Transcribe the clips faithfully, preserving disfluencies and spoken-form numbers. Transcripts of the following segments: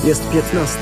Jest piętnasta.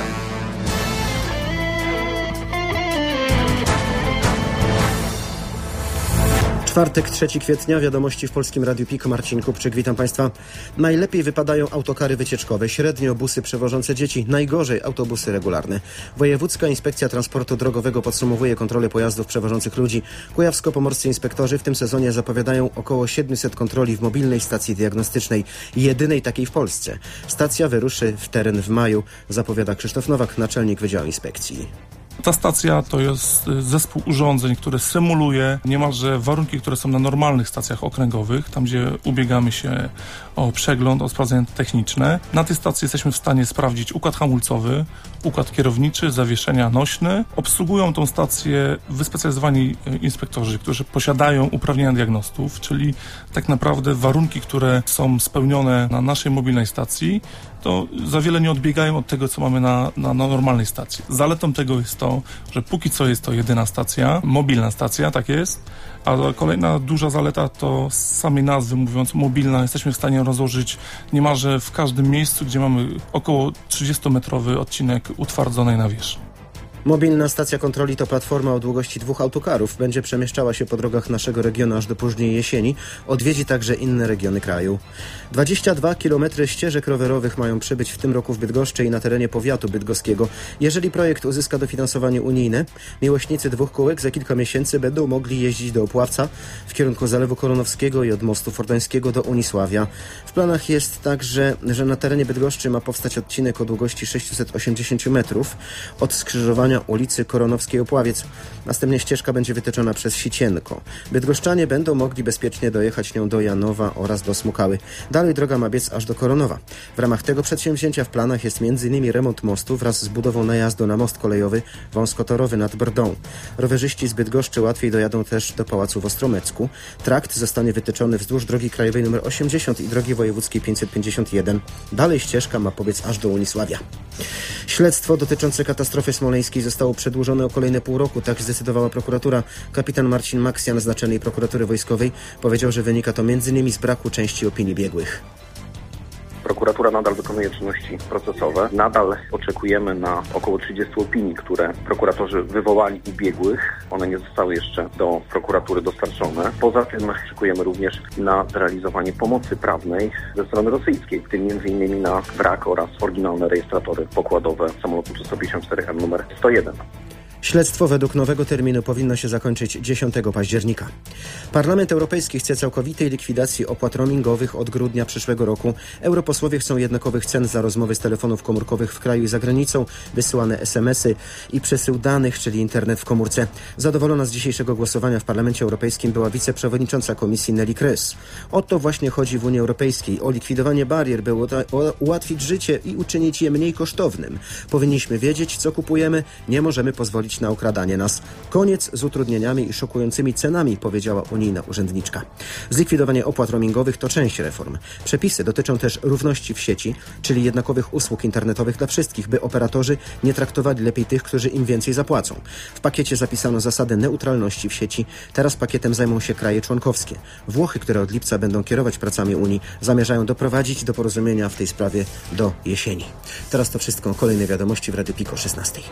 Czwartek, trzeciego kwietnia, wiadomości w Polskim Radiu P I K. Marcin Kupczyk, witam Państwa. Najlepiej wypadają autokary wycieczkowe, średnio busy przewożące dzieci, najgorzej autobusy regularne. Wojewódzka Inspekcja Transportu Drogowego podsumowuje kontrolę pojazdów przewożących ludzi. Kujawsko-pomorscy inspektorzy w tym sezonie zapowiadają około siedemset kontroli w mobilnej stacji diagnostycznej, jedynej takiej w Polsce. Stacja wyruszy w teren w maju, zapowiada Krzysztof Nowak, naczelnik Wydziału Inspekcji. Ta stacja to jest zespół urządzeń, który symuluje niemalże warunki, które są na normalnych stacjach okręgowych, tam gdzie ubiegamy się o przegląd, o sprawdzenia techniczne. Na tej stacji jesteśmy w stanie sprawdzić układ hamulcowy, układ kierowniczy, zawieszenia nośne. Obsługują tą stację wyspecjalizowani inspektorzy, którzy posiadają uprawnienia diagnostów, czyli tak naprawdę warunki, które są spełnione na naszej mobilnej stacji, to za wiele nie odbiegają od tego, co mamy na, na, na normalnej stacji. Zaletą tego jest to, że póki co jest to jedyna stacja, mobilna stacja, tak jest, a kolejna duża zaleta to z samej nazwy mówiąc mobilna, jesteśmy w stanie rozłożyć niemalże w każdym miejscu, gdzie mamy około trzydziestometrowy odcinek utwardzonej nawierzchni. Mobilna stacja kontroli to platforma o długości dwóch autokarów. Będzie przemieszczała się po drogach naszego regionu aż do późnej jesieni. Odwiedzi także inne regiony kraju. dwadzieścia dwa kilometry ścieżek rowerowych mają przybyć w tym roku w Bydgoszczy i na terenie powiatu bydgoskiego. Jeżeli projekt uzyska dofinansowanie unijne, miłośnicy dwóch kółek za kilka miesięcy będą mogli jeździć do Opławca w kierunku Zalewu Koronowskiego i od Mostu Fordańskiego do Unisławia. W planach jest także, że na terenie Bydgoszczy ma powstać odcinek o długości sześćset osiemdziesiąt metrów od skrzyżowania ulicy Koronowskiej Opławiec. Następnie ścieżka będzie wytyczona przez Sicienko. Bydgoszczanie będą mogli bezpiecznie dojechać nią do Janowa oraz do Smukały. Dalej droga ma biec aż do Koronowa. W ramach tego przedsięwzięcia w planach jest między innymi remont mostu wraz z budową najazdu na most kolejowy wąskotorowy nad Brdą. Rowerzyści z Bydgoszczy łatwiej dojadą też do Pałacu w Ostromecku. Trakt zostanie wytyczony wzdłuż drogi krajowej nr osiemdziesiąt i drogi wojewódzkiej pięćset pięćdziesiąt jeden. Dalej ścieżka ma pobiec aż do Unisławia. Śledztwo dotyczące katastrofy smoleńskiej zostało przedłużone o kolejne pół roku, tak zdecydowała prokuratura. Kapitan Marcin Maksjan z Naczelnej Prokuratury Wojskowej powiedział, że wynika to między innymi z braku części opinii biegłych. Prokuratura nadal wykonuje czynności procesowe. Nadal oczekujemy na około trzydzieści opinii, które prokuratorzy wywołali u biegłych. One nie zostały jeszcze do prokuratury dostarczone. Poza tym oczekujemy również na zrealizowanie pomocy prawnej ze strony rosyjskiej, w tym między innymi na brak oraz oryginalne rejestratory pokładowe samolotu sto pięćdziesiąt cztery M numer sto jeden. Śledztwo według nowego terminu powinno się zakończyć dziesiątego października. Parlament Europejski chce całkowitej likwidacji opłat roamingowych od grudnia przyszłego roku. Europosłowie chcą jednakowych cen za rozmowy z telefonów komórkowych w kraju i za granicą, wysyłane es em esy i przesył danych, czyli internet w komórce. Zadowolona z dzisiejszego głosowania w Parlamencie Europejskim była wiceprzewodnicząca Komisji Neelie Kroes. O to właśnie chodzi w Unii Europejskiej, o likwidowanie barier, by ułatwić życie i uczynić je mniej kosztownym. Powinniśmy wiedzieć, co kupujemy, nie możemy pozwolić na okradanie nas. Koniec z utrudnieniami i szokującymi cenami, powiedziała unijna urzędniczka. Zlikwidowanie opłat roamingowych to część reform. Przepisy dotyczą też równości w sieci, czyli jednakowych usług internetowych dla wszystkich, by operatorzy nie traktowali lepiej tych, którzy im więcej zapłacą. W pakiecie zapisano zasadę neutralności w sieci. Teraz pakietem zajmą się kraje członkowskie. Włochy, które od lipca będą kierować pracami Unii, zamierzają doprowadzić do porozumienia w tej sprawie do jesieni. Teraz to wszystko. Kolejne wiadomości w Radiu P I K o szesnastej.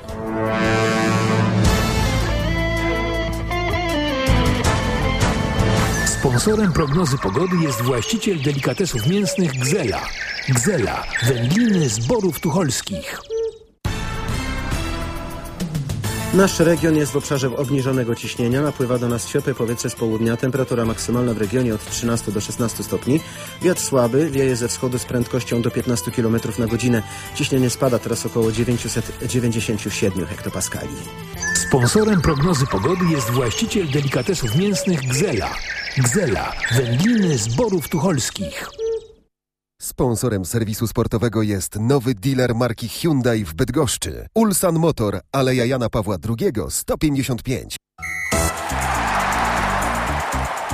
Sponsorem prognozy pogody jest właściciel delikatesów mięsnych Gzela. Gzela, wędliny z Borów Tucholskich. Nasz region jest w obszarze obniżonego ciśnienia. Napływa do nas ciepłe powietrze z południa. Temperatura maksymalna w regionie od trzynastu do szesnastu stopni. Wiatr słaby, wieje ze wschodu z prędkością do piętnastu kilometrów na godzinę. Ciśnienie spada teraz około dziewięćset dziewięćdziesiąt siedem hektopaskali. Sponsorem prognozy pogody jest właściciel delikatesów mięsnych Gzela. Gzela, wędliny z Borów Tucholskich. Sponsorem serwisu sportowego jest nowy dealer marki Hyundai w Bydgoszczy. Ulsan Motor, Aleja Jana Pawła drugiego, sto pięćdziesiąt pięć.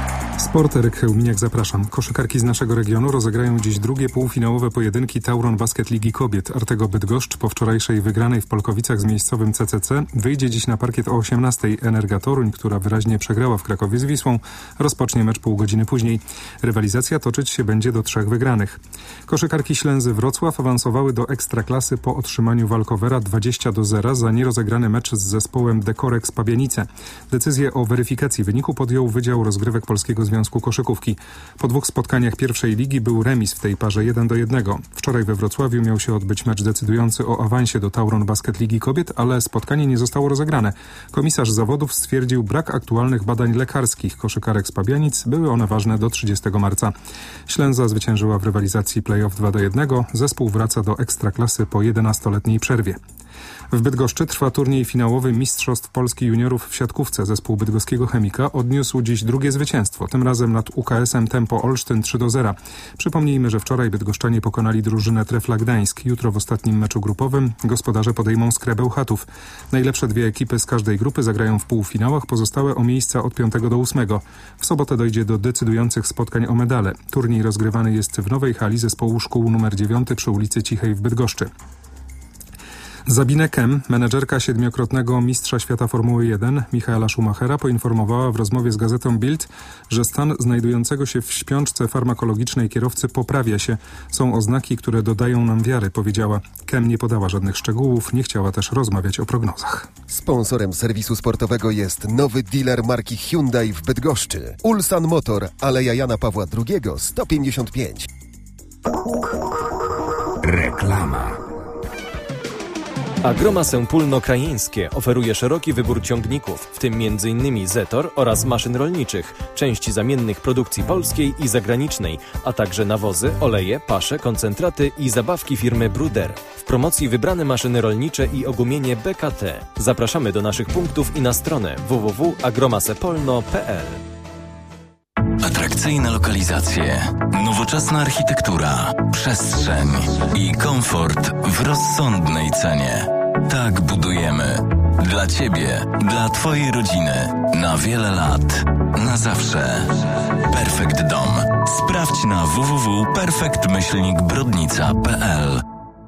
Sport, Eryk Chełminiak, zapraszam. Koszykarki z naszego regionu rozegrają dziś drugie półfinałowe pojedynki Tauron Basket Ligi Kobiet. Artego Bydgoszcz po wczorajszej wygranej w Polkowicach z miejscowym C C C wyjdzie dziś na parkiet o osiemnastej. Energa Toruń, która wyraźnie przegrała w Krakowie z Wisłą, rozpocznie mecz pół godziny później. Rywalizacja toczyć się będzie do trzech wygranych. Koszykarki Ślęzy Wrocław awansowały do Ekstraklasy po otrzymaniu walkowera dwadzieścia do zera za nierozegrany mecz z zespołem Dekorek z Pabianice. Decyzję o weryfikacji wyniku podjął Wydział Rozgrywek Polskiego Związku Koszykówki. Po dwóch spotkaniach pierwszej ligi był remis w tej parze jeden do jednego. Wczoraj we Wrocławiu miał się odbyć mecz decydujący o awansie do Tauron Basket Ligi Kobiet, ale spotkanie nie zostało rozegrane. Komisarz zawodów stwierdził brak aktualnych badań lekarskich koszykarek z Pabianic. Były one ważne do trzydziestego marca. Ślęza zwyciężyła w rywalizacji play-off dwa do jednego. Zespół wraca do Ekstraklasy po jedenastoletniej przerwie. W Bydgoszczy trwa turniej finałowy Mistrzostw Polski Juniorów w siatkówce. Zespół bydgoskiego Chemika odniósł dziś drugie zwycięstwo, tym razem nad U K S-em Tempo Olsztyn trzy do zera. Przypomnijmy, że wczoraj bydgoszczanie pokonali drużynę Trefla Gdańsk. Jutro w ostatnim meczu grupowym gospodarze podejmą Skrę Bełchatów. Najlepsze dwie ekipy z każdej grupy zagrają w półfinałach, pozostałe o miejsca od piątego do ósmego. W sobotę dojdzie do decydujących spotkań o medale. Turniej rozgrywany jest w nowej hali zespołu szkół numer dziewięć przy ulicy Cichej w Bydgoszczy. Sabine Kem, menedżerka siedmiokrotnego mistrza świata Formuły jeden Michaela Schumachera, poinformowała w rozmowie z gazetą Bild, że stan znajdującego się w śpiączce farmakologicznej kierowcy poprawia się. Są oznaki, które dodają nam wiary, powiedziała. Kem nie podała żadnych szczegółów, nie chciała też rozmawiać o prognozach. Sponsorem serwisu sportowego jest nowy dealer marki Hyundai w Bydgoszczy. Ulsan Motor, Aleja Jana Pawła drugiego, sto pięćdziesiąt pięć. Reklama. Agromase Pólno-Krajeńskie oferuje szeroki wybór ciągników, w tym między innymi Zetor oraz maszyn rolniczych, części zamiennych produkcji polskiej i zagranicznej, a także nawozy, oleje, pasze, koncentraty i zabawki firmy Bruder. W promocji wybrane maszyny rolnicze i ogumienie B K T. Zapraszamy do naszych punktów i na stronę w w w kropka agromasepolno kropka p l. Atrakcyjne lokalizacje, nowoczesna architektura, przestrzeń i komfort w rozsądnej cenie. Tak budujemy. Dla Ciebie, dla Twojej rodziny. Na wiele lat. Na zawsze. Perfect Dom. Sprawdź na w w w kropka perfect myślnik brodnica kropka p l.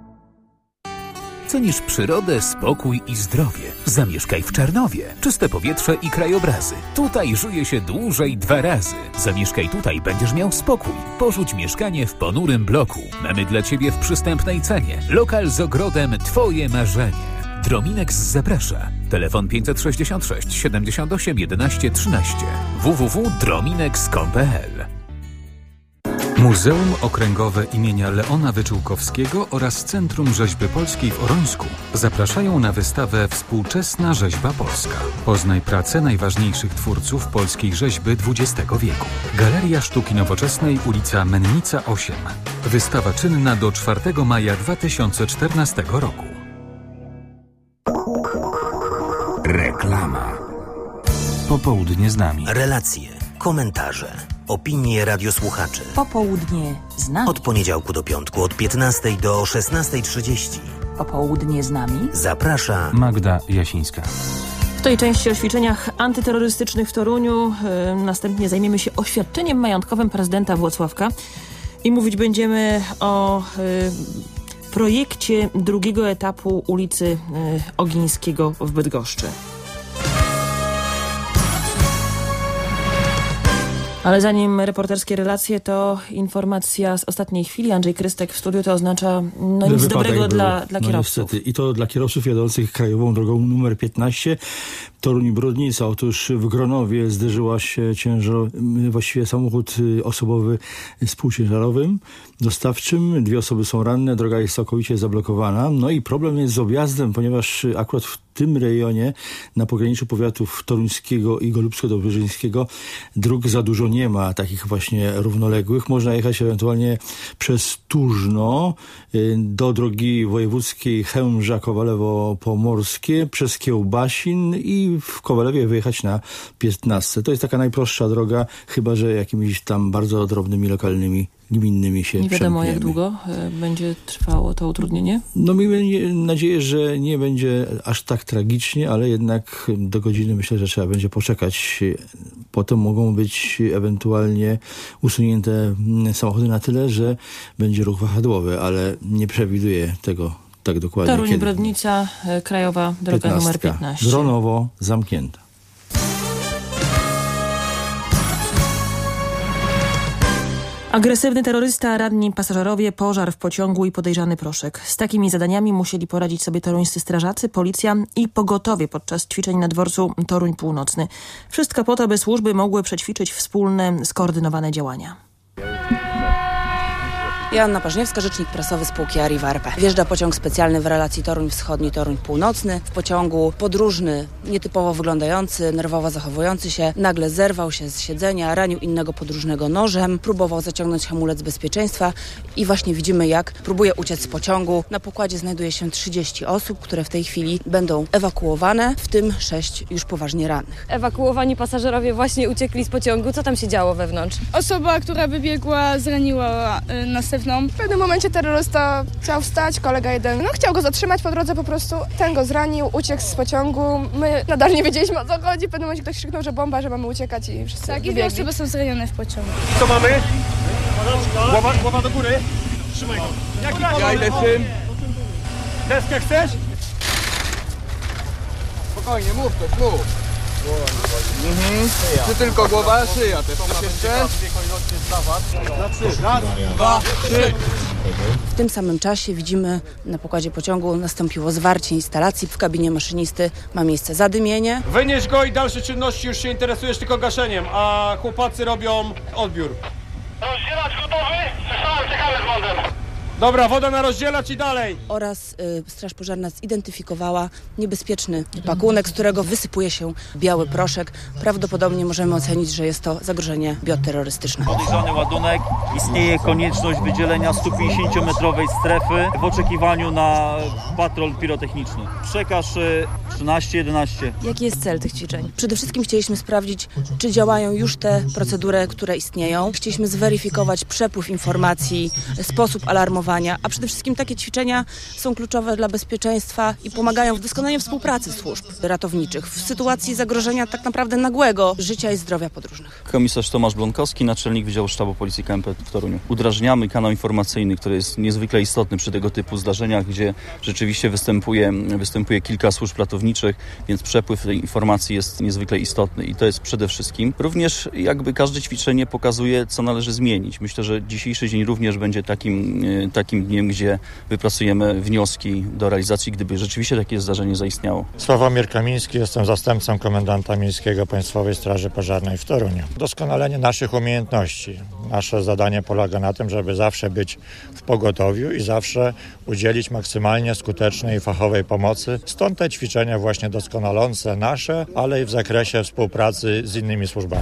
Cenisz przyrodę, spokój i zdrowie? Zamieszkaj w Czarnowie. Czyste powietrze i krajobrazy. Tutaj żyje się dłużej dwa razy. Zamieszkaj tutaj, będziesz miał spokój. Porzuć mieszkanie w ponurym bloku. Mamy dla Ciebie w przystępnej cenie. Lokal z ogrodem Twoje marzenie. Drominex zaprasza. Telefon pięćset sześćdziesiąt sześć siedemdziesiąt osiem jedenaście trzynaście. w w w kropka drominex kropka p l. Muzeum Okręgowe imienia Leona Wyczółkowskiego oraz Centrum Rzeźby Polskiej w Orońsku zapraszają na wystawę Współczesna Rzeźba Polska. Poznaj pracę najważniejszych twórców polskiej rzeźby dwudziestego wieku. Galeria Sztuki Nowoczesnej, ulica Mennica osiem. Wystawa czynna do czwartego maja dwa tysiące czternastego roku. Reklama. Popołudnie z nami. Relacje, komentarze, opinie radiosłuchaczy. Popołudnie z nami. Od poniedziałku do piątku od piętnastej do szesnastej trzydzieści. Popołudnie z nami. Zaprasza Magda Jasińska. W tej części o ćwiczeniach antyterrorystycznych w Toruniu. Yy, następnie zajmiemy się oświadczeniem majątkowym prezydenta Włocławka. I mówić będziemy o yy, projekcie drugiego etapu ulicy yy, Ogińskiego w Bydgoszczy. Ale zanim reporterskie relacje, to informacja z ostatniej chwili. Andrzej Krystek w studiu, to oznacza no nic dobrego dla, dla kierowców. No niestety. I to dla kierowców jadących krajową drogą numer piętnaście. Toruń-Brodnica. Otóż w Gronowie zderzyła się ciężar, właściwie samochód osobowy z półciężarowym, dostawczym. Dwie osoby są ranne, droga jest całkowicie zablokowana. No i problem jest z objazdem, ponieważ akurat w tym rejonie, na pograniczu powiatów toruńskiego i golubsko-dobrzyńskiego, dróg za dużo nie ma, takich właśnie równoległych. Można jechać ewentualnie przez Tużno do drogi wojewódzkiej Chełmża-Kowalewo-Pomorskie, przez Kiełbasin i w Kowalewie wyjechać na piętnastce. To jest taka najprostsza droga, chyba że jakimiś tam bardzo drobnymi lokalnymi gminnymi się Nie wiadomo, przemkniemy. jak długo będzie trwało to utrudnienie? No miejmy nadzieję, że nie będzie aż tak tragicznie, ale jednak do godziny myślę, że trzeba będzie poczekać. Potem mogą być ewentualnie usunięte samochody na tyle, że będzie ruch wahadłowy, ale nie przewiduję tego tak dokładnie. Toruń, Brodnica, krajowa droga numer piętnaście. Gronowo zamknięta. Agresywny terrorysta, ranni pasażerowie, pożar w pociągu i podejrzany proszek. Z takimi zadaniami musieli poradzić sobie toruńscy strażacy, policja i pogotowie podczas ćwiczeń na dworcu Toruń Północny. Wszystko po to, by służby mogły przećwiczyć wspólne, skoordynowane działania. Joanna Pażniewska, rzecznik prasowy spółki Arriva R P. Wjeżdża pociąg specjalny w relacji Toruń Wschodni, Toruń Północny. W pociągu podróżny, nietypowo wyglądający, nerwowo zachowujący się, nagle zerwał się z siedzenia, ranił innego podróżnego nożem, próbował zaciągnąć hamulec bezpieczeństwa i właśnie widzimy, jak próbuje uciec z pociągu. Na pokładzie znajduje się trzydzieści osób, które w tej chwili będą ewakuowane, w tym sześć już poważnie rannych. Ewakuowani pasażerowie właśnie uciekli z pociągu. Co tam się działo wewnątrz? Osoba, która wybiegła, zraniła y, następną. W pewnym momencie terrorysta chciał wstać, kolega jeden, no chciał go zatrzymać po drodze po prostu. Ten go zranił, uciekł z pociągu. My nadal nie wiedzieliśmy, o co chodzi. W pewnym momencie ktoś krzyknął, że bomba, że mamy uciekać i wszyscy Tak, i dwie osoby są zranione w pociągu. Co mamy? Głowa, głowa do góry. Trzymaj go. Jaki ja idę z tym. Deskę chcesz? Spokojnie, mów coś, mów. Mhm. Czy tylko głowa, szyja też coś jeszcze? Raz, dwa, trzy. W tym samym czasie widzimy na pokładzie pociągu nastąpiło zwarcie instalacji. W kabinie maszynisty ma miejsce zadymienie. Wynieś go i dalsze czynności, już się interesujesz tylko gaszeniem, a chłopacy robią odbiór. Rozdzielacz gotowy? Słyszałem, czekamy z wądem. Dobra, woda na rozdzielacz i dalej. Oraz y, Straż Pożarna zidentyfikowała niebezpieczny pakunek, z którego wysypuje się biały proszek. Prawdopodobnie możemy ocenić, że jest to zagrożenie bioterrorystyczne. Podejrzany ładunek. Istnieje konieczność wydzielenia stu pięćdziesięciometrowej strefy w oczekiwaniu na patrol pirotechniczny. Przekaż y, trzynaście jedenaście. Jaki jest cel tych ćwiczeń? Przede wszystkim chcieliśmy sprawdzić, czy działają już te procedury, które istnieją. Chcieliśmy zweryfikować przepływ informacji, sposób alarmowania, a przede wszystkim takie ćwiczenia są kluczowe dla bezpieczeństwa i pomagają w doskonaleniu współpracy służb ratowniczych w sytuacji zagrożenia tak naprawdę nagłego życia i zdrowia podróżnych. Komisarz Tomasz Blonkowski, naczelnik Wydziału Sztabu Policji K M P w Toruniu. Udrażniamy kanał informacyjny, który jest niezwykle istotny przy tego typu zdarzeniach, gdzie rzeczywiście występuje, występuje kilka służb ratowniczych, więc przepływ tej informacji jest niezwykle istotny i to jest przede wszystkim. Również jakby każde ćwiczenie pokazuje, co należy zmienić. Myślę, że dzisiejszy dzień również będzie takim takim dniem, gdzie wypracujemy wnioski do realizacji, gdyby rzeczywiście takie zdarzenie zaistniało. Sławomir Kamiński, jestem zastępcą komendanta miejskiego Państwowej Straży Pożarnej w Toruniu. Doskonalenie naszych umiejętności. Nasze zadanie polega na tym, żeby zawsze być w pogotowiu i zawsze udzielić maksymalnie skutecznej i fachowej pomocy. Stąd te ćwiczenia właśnie doskonalące nasze, ale i w zakresie współpracy z innymi służbami.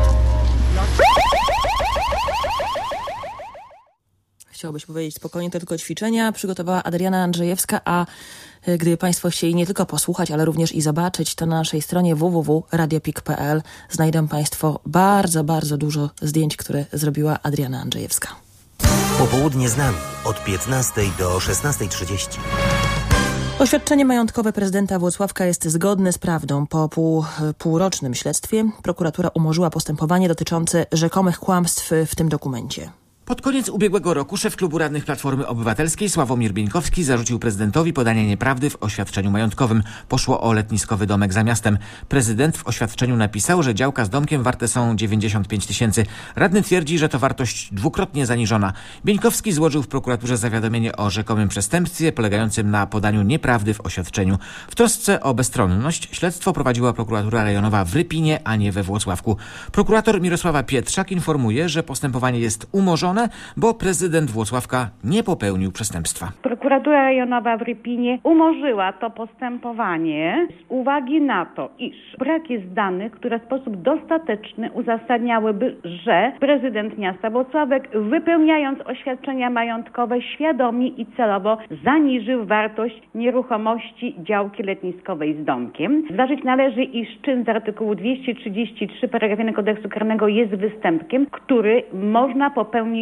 Chciałobyś powiedzieć spokojnie, to tylko ćwiczenia. Przygotowała Adriana Andrzejewska, a gdyby Państwo chcieli nie tylko posłuchać, ale również i zobaczyć, to na naszej stronie w w w kropka radiopik kropka p l znajdą Państwo bardzo, bardzo dużo zdjęć, które zrobiła Adriana Andrzejewska. Popołudnie z nami od piętnastej do szesnastej trzydzieści. Oświadczenie majątkowe prezydenta Włocławka jest zgodne z prawdą. Po pół, półrocznym śledztwie prokuratura umorzyła postępowanie dotyczące rzekomych kłamstw w tym dokumencie. Pod koniec ubiegłego roku szef klubu radnych Platformy Obywatelskiej Sławomir Bieńkowski zarzucił prezydentowi podanie nieprawdy w oświadczeniu majątkowym. Poszło o letniskowy domek za miastem. Prezydent w oświadczeniu napisał, że działka z domkiem warte są dziewięćdziesiąt pięć tysięcy. Radny twierdzi, że to wartość dwukrotnie zaniżona. Bieńkowski złożył w prokuraturze zawiadomienie o rzekomym przestępstwie polegającym na podaniu nieprawdy w oświadczeniu. W trosce o bezstronność śledztwo prowadziła prokuratura rejonowa w Rypinie, a nie we Włocławku. Prokurator Mirosława Pietrzak informuje, że postępowanie jest umorzone, bo prezydent Włocławka nie popełnił przestępstwa. Prokuratura rejonowa w Rypinie umorzyła to postępowanie z uwagi na to, iż brak jest danych, które w sposób dostateczny uzasadniałyby, że prezydent miasta Włocławek, wypełniając oświadczenia majątkowe, świadomie i celowo zaniżył wartość nieruchomości działki letniskowej z domkiem. Zważyć należy, iż czyn z artykułu dwieście trzydzieści trzy paragraf jeden Kodeksu Karnego jest występkiem, który można popełnić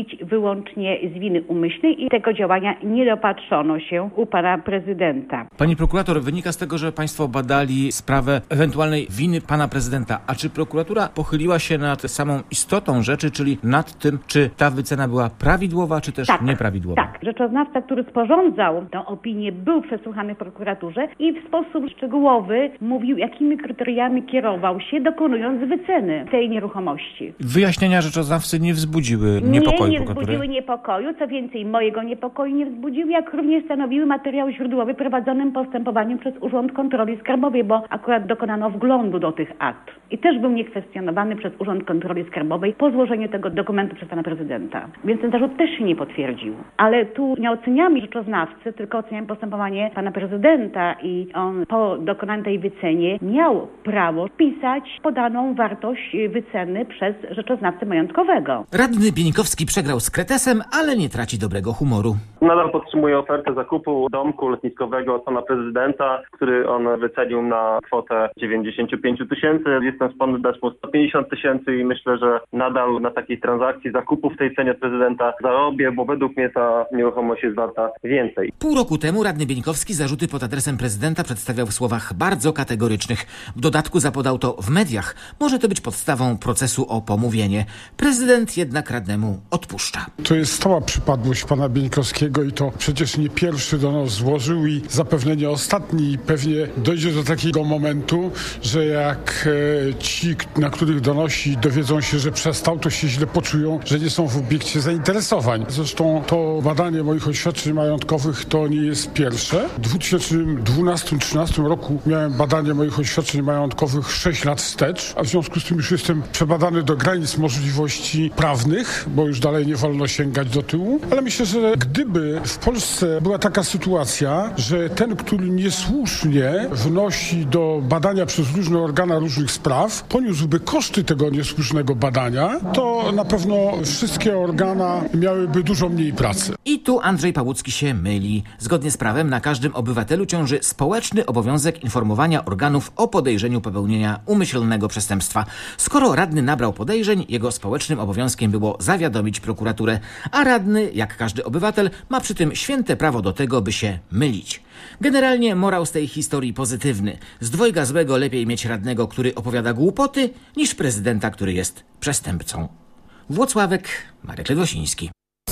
mówić wyłącznie z winy umyślnej i tego działania nie dopatrzono się u pana prezydenta. Pani prokurator, wynika z tego, że państwo badali sprawę ewentualnej winy pana prezydenta. A czy prokuratura pochyliła się nad samą istotą rzeczy, czyli nad tym, czy ta wycena była prawidłowa, czy też tak, nieprawidłowa? Tak. Rzeczoznawca, który sporządzał tę opinię, był przesłuchany w prokuraturze i w sposób szczegółowy mówił, jakimi kryteriami kierował się, dokonując wyceny tej nieruchomości. Wyjaśnienia rzeczoznawcy nie wzbudziły niepokoju Nie, nie prokuratury? wzbudziły niepokoju, co więcej, mojego niepokoju nie wzbudziły, jak również stanowiły materiał źródłowy prowadzonym postępowaniu przez Urząd Kontroli Skarbowej, bo akurat dokonano wglądu do tych akt. I też był niekwestionowany przez Urząd Kontroli Skarbowej po złożeniu tego dokumentu przez pana prezydenta. Więc ten zarzut też się nie potwierdził. Ale tu nie oceniamy rzeczoznawcy, tylko oceniamy postępowanie pana prezydenta i on po dokonaniu tej wycenie miał prawo wpisać podaną wartość wyceny przez rzeczoznawcę majątkowego. Radny Bieńkowski przegrał z kretesem, ale nie traci dobrego humoru. Nadal podtrzymuje ofertę zakupu domku lotniskowego od pana prezydenta, który on wycenił na kwotę dziewięćdziesiąt pięć tysięcy. Jestem skłonny dać mu sto pięćdziesiąt tysięcy i myślę, że nadal na takiej transakcji zakupu w tej cenie prezydenta zarobię, bo według mnie ta nieruchomość jest warta więcej. Pół roku temu radny Bieńkowski zarzuty pod adresem prezydenta przedstawiał w słowach bardzo kategorycznych. W dodatku zapodał to w mediach. Może to być podstawą procesu o pomówienie. Prezydent jednak radnemu odpuszcza. To jest stała przypadłość pana Bieńkowskiego i to przecież nie pierwszy donos złożył i zapewne nie ostatni. Pewnie dojdzie do takiego momentu, że jak e, ci, na których donosi, dowiedzą się, że przestał, to się źle poczują, że nie są w obiekcie zainteresowań. Zresztą to badanie moich oświadczeń majątkowych to nie jest pierwsze. W dwa tysiące dwunastym do dwa tysiące trzynastego roku miałem badanie moich oświadczeń majątkowych sześć lat wstecz, a w związku z tym już jestem przebadany do granic możliwości prawnych, bo już dalej nie wolno sięgać do tyłu. Ale myślę, że gdyby w Polsce była taka sytuacja, że ten, który niesłusznie wnosi do badania przez różne organa różnych spraw, poniósłby koszty tego niesłusznego badania, to na pewno wszystkie organa miałyby dużo mniej pracy. I tu Andrzej Pałucki się myli. Zgodnie z prawem na każdym obywatelu ciąży społeczny obowiązek informowania organów o podejrzeniu popełnienia umyślnego przestępstwa. Skoro radny nabrał podejrzeń, jego społecznym obowiązkiem było zawiadomić prokuraturę, a radny, jak każdy obywatel, ma przy tym święte prawo do tego, by się mylić. Generalnie morał z tej historii pozytywny. Z dwojga złego lepiej mieć radnego, który opowiada głupoty, niż prezydenta, który jest przestępcą. Włocławek, Marek Ledwosiński.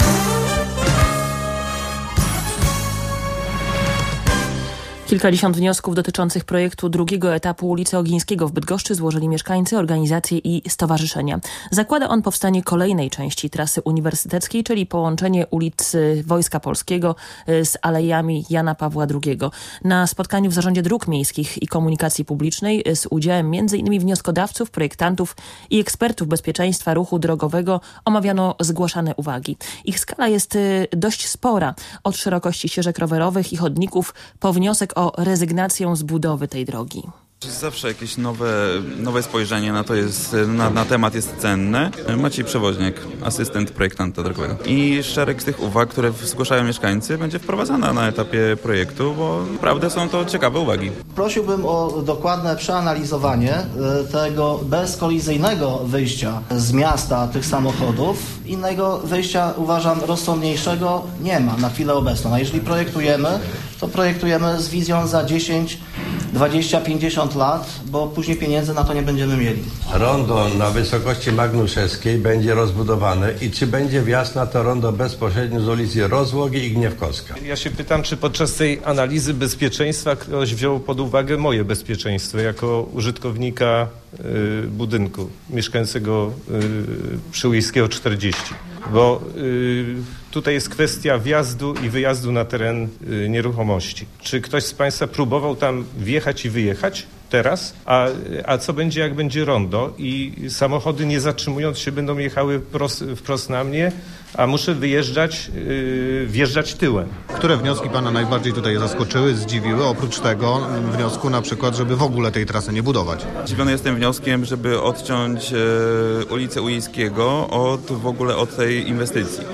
Kilkadziesiąt wniosków dotyczących projektu drugiego etapu ulicy Ogińskiego w Bydgoszczy złożyli mieszkańcy, organizacje i stowarzyszenia. Zakłada on powstanie kolejnej części trasy uniwersyteckiej, czyli połączenie ulicy Wojska Polskiego z alejami Jana Pawła drugiego. Na spotkaniu w Zarządzie Dróg Miejskich i Komunikacji Publicznej z udziałem między innymi wnioskodawców, projektantów i ekspertów bezpieczeństwa ruchu drogowego omawiano zgłaszane uwagi. Ich skala jest dość spora. Od szerokości ścieżek rowerowych i chodników po wniosek o rezygnację z budowy tej drogi. Zawsze jakieś nowe, nowe spojrzenie na to jest, na, na temat jest cenne. Maciej Przewoźniak, asystent projektanta drogowego. I szereg z tych uwag, które zgłaszają mieszkańcy, będzie wprowadzana na etapie projektu, bo naprawdę są to ciekawe uwagi. Prosiłbym o dokładne przeanalizowanie tego bezkolizyjnego wyjścia z miasta tych samochodów. Innego wyjścia, uważam, rozsądniejszego nie ma na chwilę obecną. A jeżeli projektujemy, to projektujemy z wizją za dziesięć, dwadzieścia, pięćdziesiąt lat, bo później pieniędzy na to nie będziemy mieli. Rondo na wysokości Magnuszewskiej będzie rozbudowane i czy będzie wjazd na to rondo bezpośrednio z ulicy Rozłogi i Gniewkowska? Ja się pytam, czy podczas tej analizy bezpieczeństwa ktoś wziął pod uwagę moje bezpieczeństwo jako użytkownika y, budynku mieszkającego y, przy Ujskiego czterdzieści. Bo y, tutaj jest kwestia wjazdu i wyjazdu na teren y, nieruchomości. Czy ktoś z Państwa próbował tam wjechać i wyjechać teraz? A, a co będzie, jak będzie rondo i samochody nie zatrzymując się będą jechały prost, wprost na mnie, a muszę wyjeżdżać, yy, wjeżdżać tyłem. Które wnioski Pana najbardziej tutaj zaskoczyły, zdziwiły? Oprócz tego wniosku na przykład, żeby w ogóle tej trasy nie budować. Zdziwiony jestem wnioskiem, żeby odciąć e, ulicę Ujskiego od w ogóle od tej inwestycji.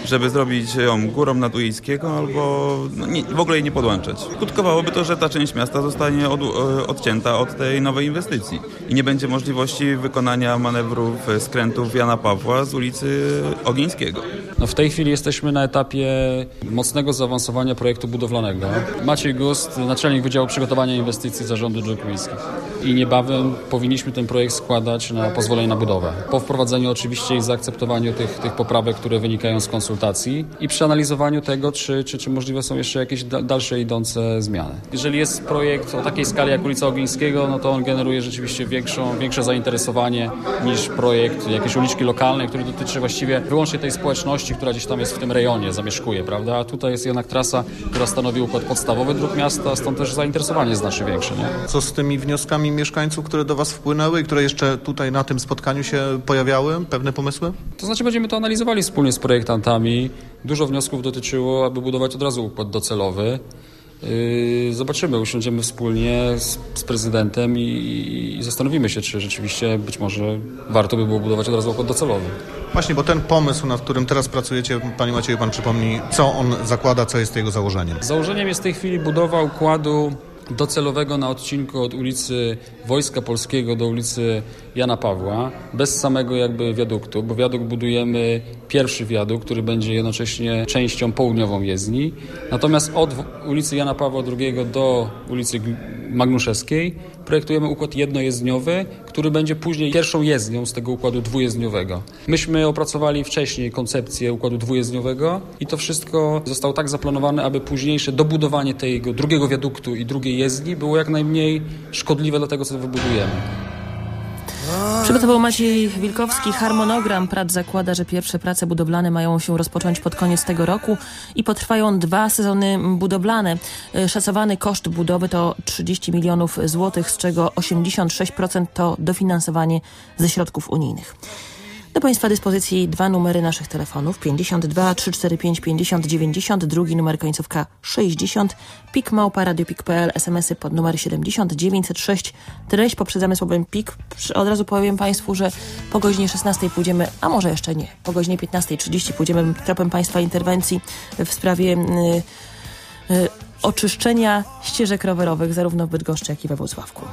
żeby zrobić ją górą Nadujejskiego albo no, nie, w ogóle jej nie podłączać. Skutkowałoby to, że ta część miasta zostanie od, odcięta od tej nowej inwestycji i nie będzie możliwości wykonania manewrów skrętów Jana Pawła z ulicy Ogińskiego. No w tej chwili jesteśmy na etapie mocnego zaawansowania projektu budowlanego. Maciej Gust, naczelnik Wydziału Przygotowania Inwestycji Zarządu Dróg Miejskich. I niebawem powinniśmy ten projekt składać na pozwolenie na budowę. Po wprowadzeniu oczywiście i zaakceptowaniu tych, tych poprawek, które wynikają z konsultacji i przeanalizowaniu tego, czy, czy, czy możliwe są jeszcze jakieś da, dalsze idące zmiany. Jeżeli jest projekt o takiej skali jak ulica Ogińskiego, no to on generuje rzeczywiście większą, większe zainteresowanie niż projekt jakiejś uliczki lokalnej, który dotyczy właściwie wyłącznie tej społeczności, która gdzieś tam jest w tym rejonie, zamieszkuje, prawda? A tutaj jest jednak trasa, która stanowi układ podstawowy dróg miasta, stąd też zainteresowanie jest znacznie większe, nie? Co z tymi wnioskami mieszkańców, które do Was wpłynęły i które jeszcze tutaj na tym spotkaniu się pojawiały? Pewne pomysły? To znaczy będziemy to analizowali wspólnie z projektantami. Dużo wniosków dotyczyło, aby budować od razu układ docelowy. Yy, zobaczymy, usiądziemy wspólnie z, z prezydentem i, i zastanowimy się, czy rzeczywiście być może warto by było budować od razu układ docelowy. Właśnie, bo ten pomysł, nad którym teraz pracujecie, Panie Macieju, Pan przypomni, co on zakłada, co jest jego założeniem? Założeniem jest w tej chwili budowa układu docelowego na odcinku od ulicy Wojska Polskiego do ulicy Jana Pawła, bez samego jakby wiaduktu, bo wiadukt budujemy pierwszy wiadukt, który będzie jednocześnie częścią południową jezdni. Natomiast od ulicy Jana Pawła drugiego do ulicy Magnuszewskiej projektujemy układ jednojezdniowy, który będzie później pierwszą jezdnią z tego układu dwujezdniowego. Myśmy opracowali wcześniej koncepcję układu dwujezdniowego i to wszystko zostało tak zaplanowane, aby późniejsze dobudowanie tego drugiego wiaduktu i drugiej jezdni było jak najmniej szkodliwe dla tego, co wybudujemy. Przygotował Maciej Wilkowski. Harmonogram prac zakłada, że pierwsze prace budowlane mają się rozpocząć pod koniec tego roku i potrwają dwa sezony budowlane. Szacowany koszt budowy to trzydzieści milionów złotych, z czego osiemdziesiąt sześć procent to dofinansowanie ze środków unijnych. Do Państwa dyspozycji dwa numery naszych telefonów: pięćdziesiąt dwa trzysta czterdzieści pięć pięćdziesiąt dziewięćdziesiąt, drugi numer końcówka sześćdziesiąt, pik małpa radio pik kropka p l, smsy pod numer siedemdziesiąt dziewięćset sześć. Treść poprzedzamy słowem pik. Od razu powiem Państwu, że po godzinie szesnastej pójdziemy, a może jeszcze nie, po godzinie piętnastej trzydzieści pójdziemy tropem Państwa interwencji w sprawie yy, yy, oczyszczenia ścieżek rowerowych zarówno w Bydgoszczy, jak i we Włocławku.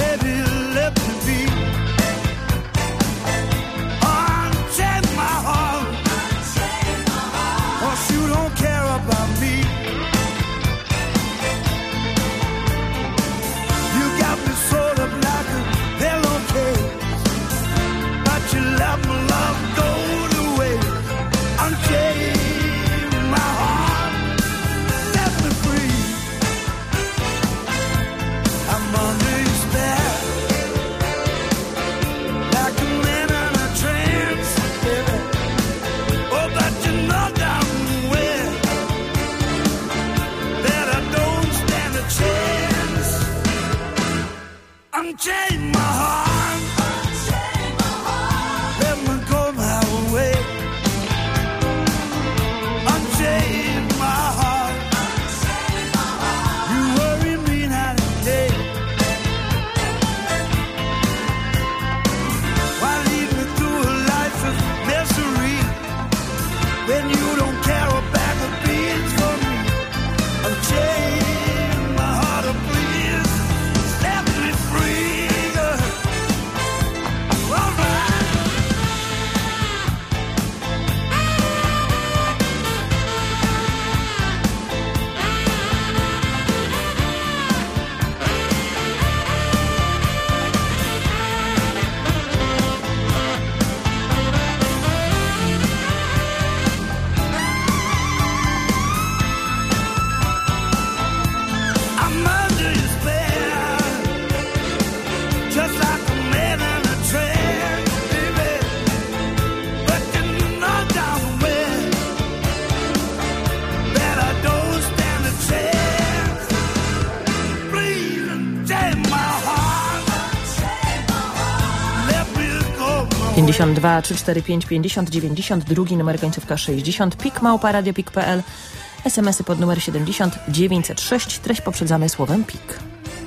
My heart pięćdziesiąt dwa trzy cztery pięć pięćdziesiąt dziewięćdziesiąt, drugi numer końcówka sześćdziesiąt, pik małpa radiopik kropka p l, es em esy pod numer siedemdziesiąt dziewięćset sześć, treść poprzedzamy słowem pik.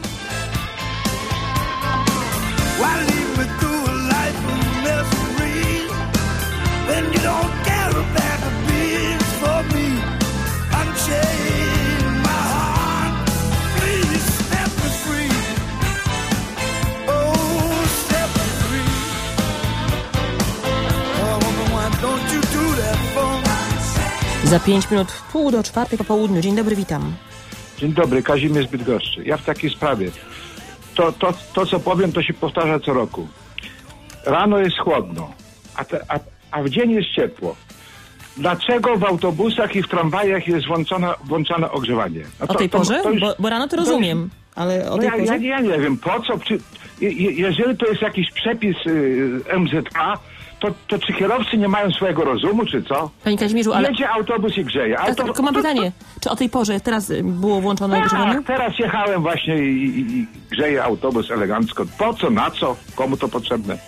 Za pięć minut, pół do czwartej po południu. Dzień dobry, witam. Dzień dobry, Kazimierz z Bydgoszczy. Ja w takiej sprawie. To, to, to co powiem, to się powtarza co roku. Rano jest chłodno, a, te, a, a w dzień jest ciepło. Dlaczego w autobusach i w tramwajach jest włączone, włączone ogrzewanie? No to, o tej porze? To, to już, bo, bo rano to rozumiem, to, ale o no tej ja, porze? Ja, ja nie wiem, po co? Czy, je, jeżeli to jest jakiś przepis y, M Z K, To, to czy kierowcy nie mają swojego rozumu, czy co? Panie Kazimierzu, ale... Jedzie autobus i grzeje. Ale to, tylko mam pytanie, czy o tej porze teraz było włączone ogrzewanie? Tak, teraz jechałem właśnie i, i, i grzeje autobus elegancko. Po co, na co, komu to potrzebne?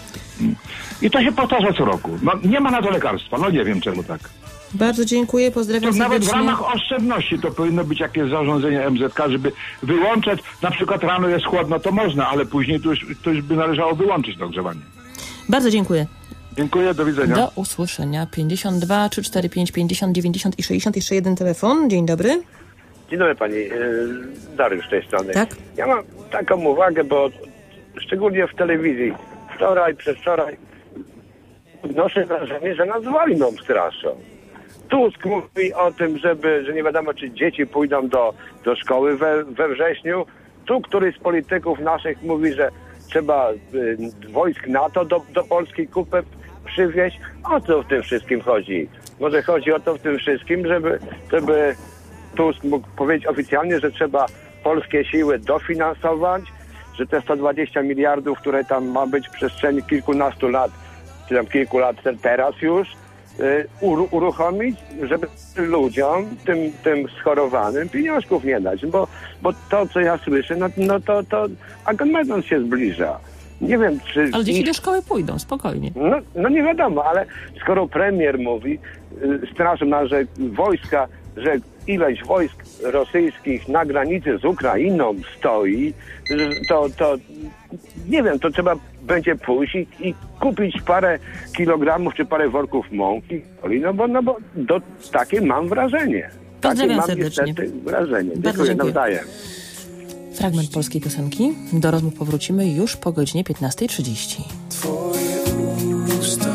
I to się powtarza co roku. No, nie ma na to lekarstwa, no nie wiem czemu tak. Bardzo dziękuję, pozdrawiam to nawet serdecznie. w ramach oszczędności to powinno być jakieś zarządzenie M Z K, żeby wyłączać, na przykład rano jest chłodno, to można, ale później to już, to już by należało wyłączyć to ogrzewanie. Bardzo dziękuję. Dziękuję, do widzenia. Do usłyszenia. pięćdziesiąt dwa trzy cztery pięć pięćdziesiąt dziewięćdziesiąt i sześćdziesiąt. Jeszcze jeden telefon. Dzień dobry. Dzień dobry pani. Dariusz z tej strony. Tak? Ja mam taką uwagę, bo szczególnie w telewizji wczoraj, przedwczoraj odnoszę wrażenie, że nas wojną straszą. Tusk mówi o tym, żeby, że nie wiadomo, czy dzieci pójdą do, do szkoły we, we wrześniu. Tu któryś z polityków naszych mówi, że trzeba y, wojsk NATO do, do Polski kupę przywieźć. O co w tym wszystkim chodzi? Może chodzi o to w tym wszystkim, żeby, żeby Tusk mógł powiedzieć oficjalnie, że trzeba polskie siły dofinansować, że te sto dwadzieścia miliardów, które tam ma być w przestrzeni kilkunastu lat, czy tam kilku lat teraz już, y, ur, uruchomić, żeby ludziom, tym, tym schorowanym pieniążków nie dać. Bo, bo to, co ja słyszę, no, no to, to Armagedon się zbliża. Nie wiem, czy... Ale dzieci ich... do szkoły pójdą, spokojnie. No, no nie wiadomo, ale skoro premier mówi, y, straż ma, że wojska, że ileś wojsk rosyjskich na granicy z Ukrainą stoi, to, to nie wiem, to trzeba będzie pójść i, i kupić parę kilogramów czy parę worków mąki, no bo, no bo do, takie mam wrażenie. Takie mam serdecznie. niestety wrażenie. Bardzo Dziękuję, dziękuję. nawzajem. Fragment polskiej piosenki. Do rozmów powrócimy już po godzinie piętnasta trzydzieści. Twoje usta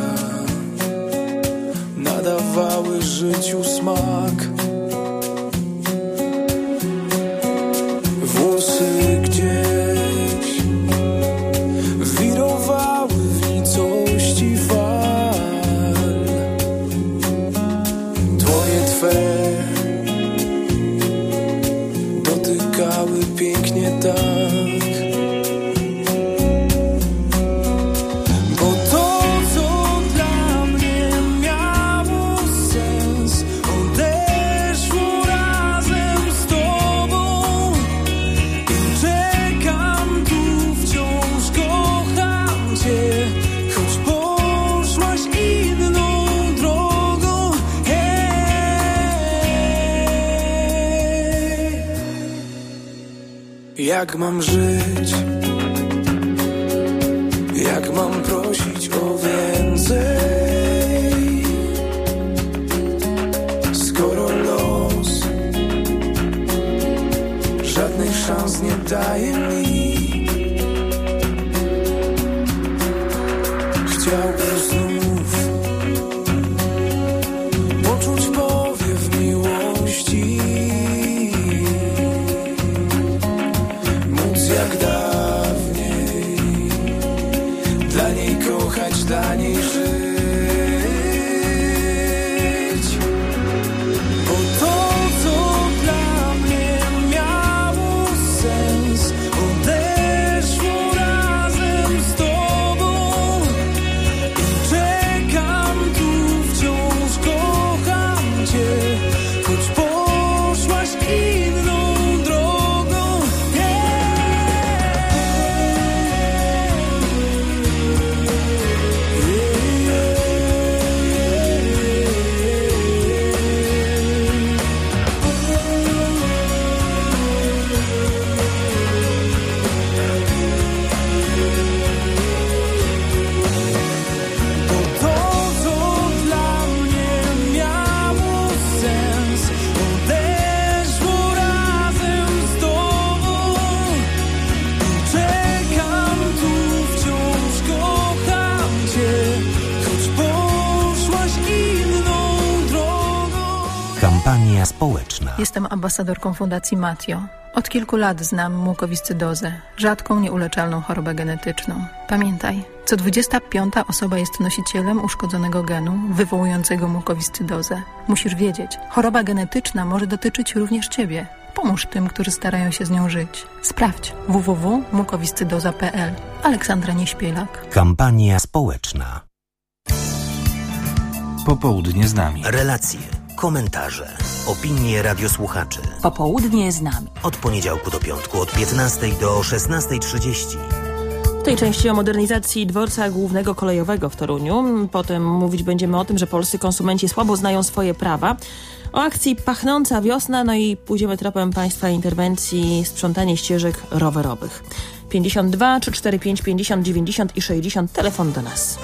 nadawały życiu smak. Włosy gdzieś wirowały w nicości fal. Dłonie twe dotykały pięknie tak. Bo to, co dla mnie miało sens, odeszło razem z tobą. I czekam tu wciąż, kocham cię, choć poszłaś inną drogą. Hej. Jak mam żyć? Jak mam prosić o więcej? Skoro los żadnych szans nie daje mi, chciałbym znów poczuć powiew miłości, móc jak dawniej dla niej kochać, dla niej żyć. Bo to, co dla mnie miało sens, odeszło Jestem ambasadorką Fundacji Matio. Od kilku lat znam mukowiscydozę, rzadką, nieuleczalną chorobę genetyczną. Pamiętaj, co dwudziesta piąta osoba jest nosicielem uszkodzonego genu wywołującego mukowiscydozę. Musisz wiedzieć, choroba genetyczna może dotyczyć również Ciebie. Pomóż tym, którzy starają się z nią żyć. Sprawdź w w w kropka mukowiscydoza kropka p l. Aleksandra Nieśpielak. Kampania społeczna. Popołudnie z nami. Relacje, komentarze, opinie radiosłuchaczy. Popołudnie z nami. Od poniedziałku do piątku od piętnastej do szesnastej trzydzieści. W tej części o modernizacji dworca głównego kolejowego w Toruniu. Potem mówić będziemy o tym, że polscy konsumenci słabo znają swoje prawa. O akcji Pachnąca Wiosna, no i pójdziemy tropem Państwa interwencji sprzątanie ścieżek rowerowych. pięćdziesiąt dwa trzysta czterdzieści pięć pięćdziesiąt dziewięćdziesiąt i sześćdziesiąt. Telefon do nas.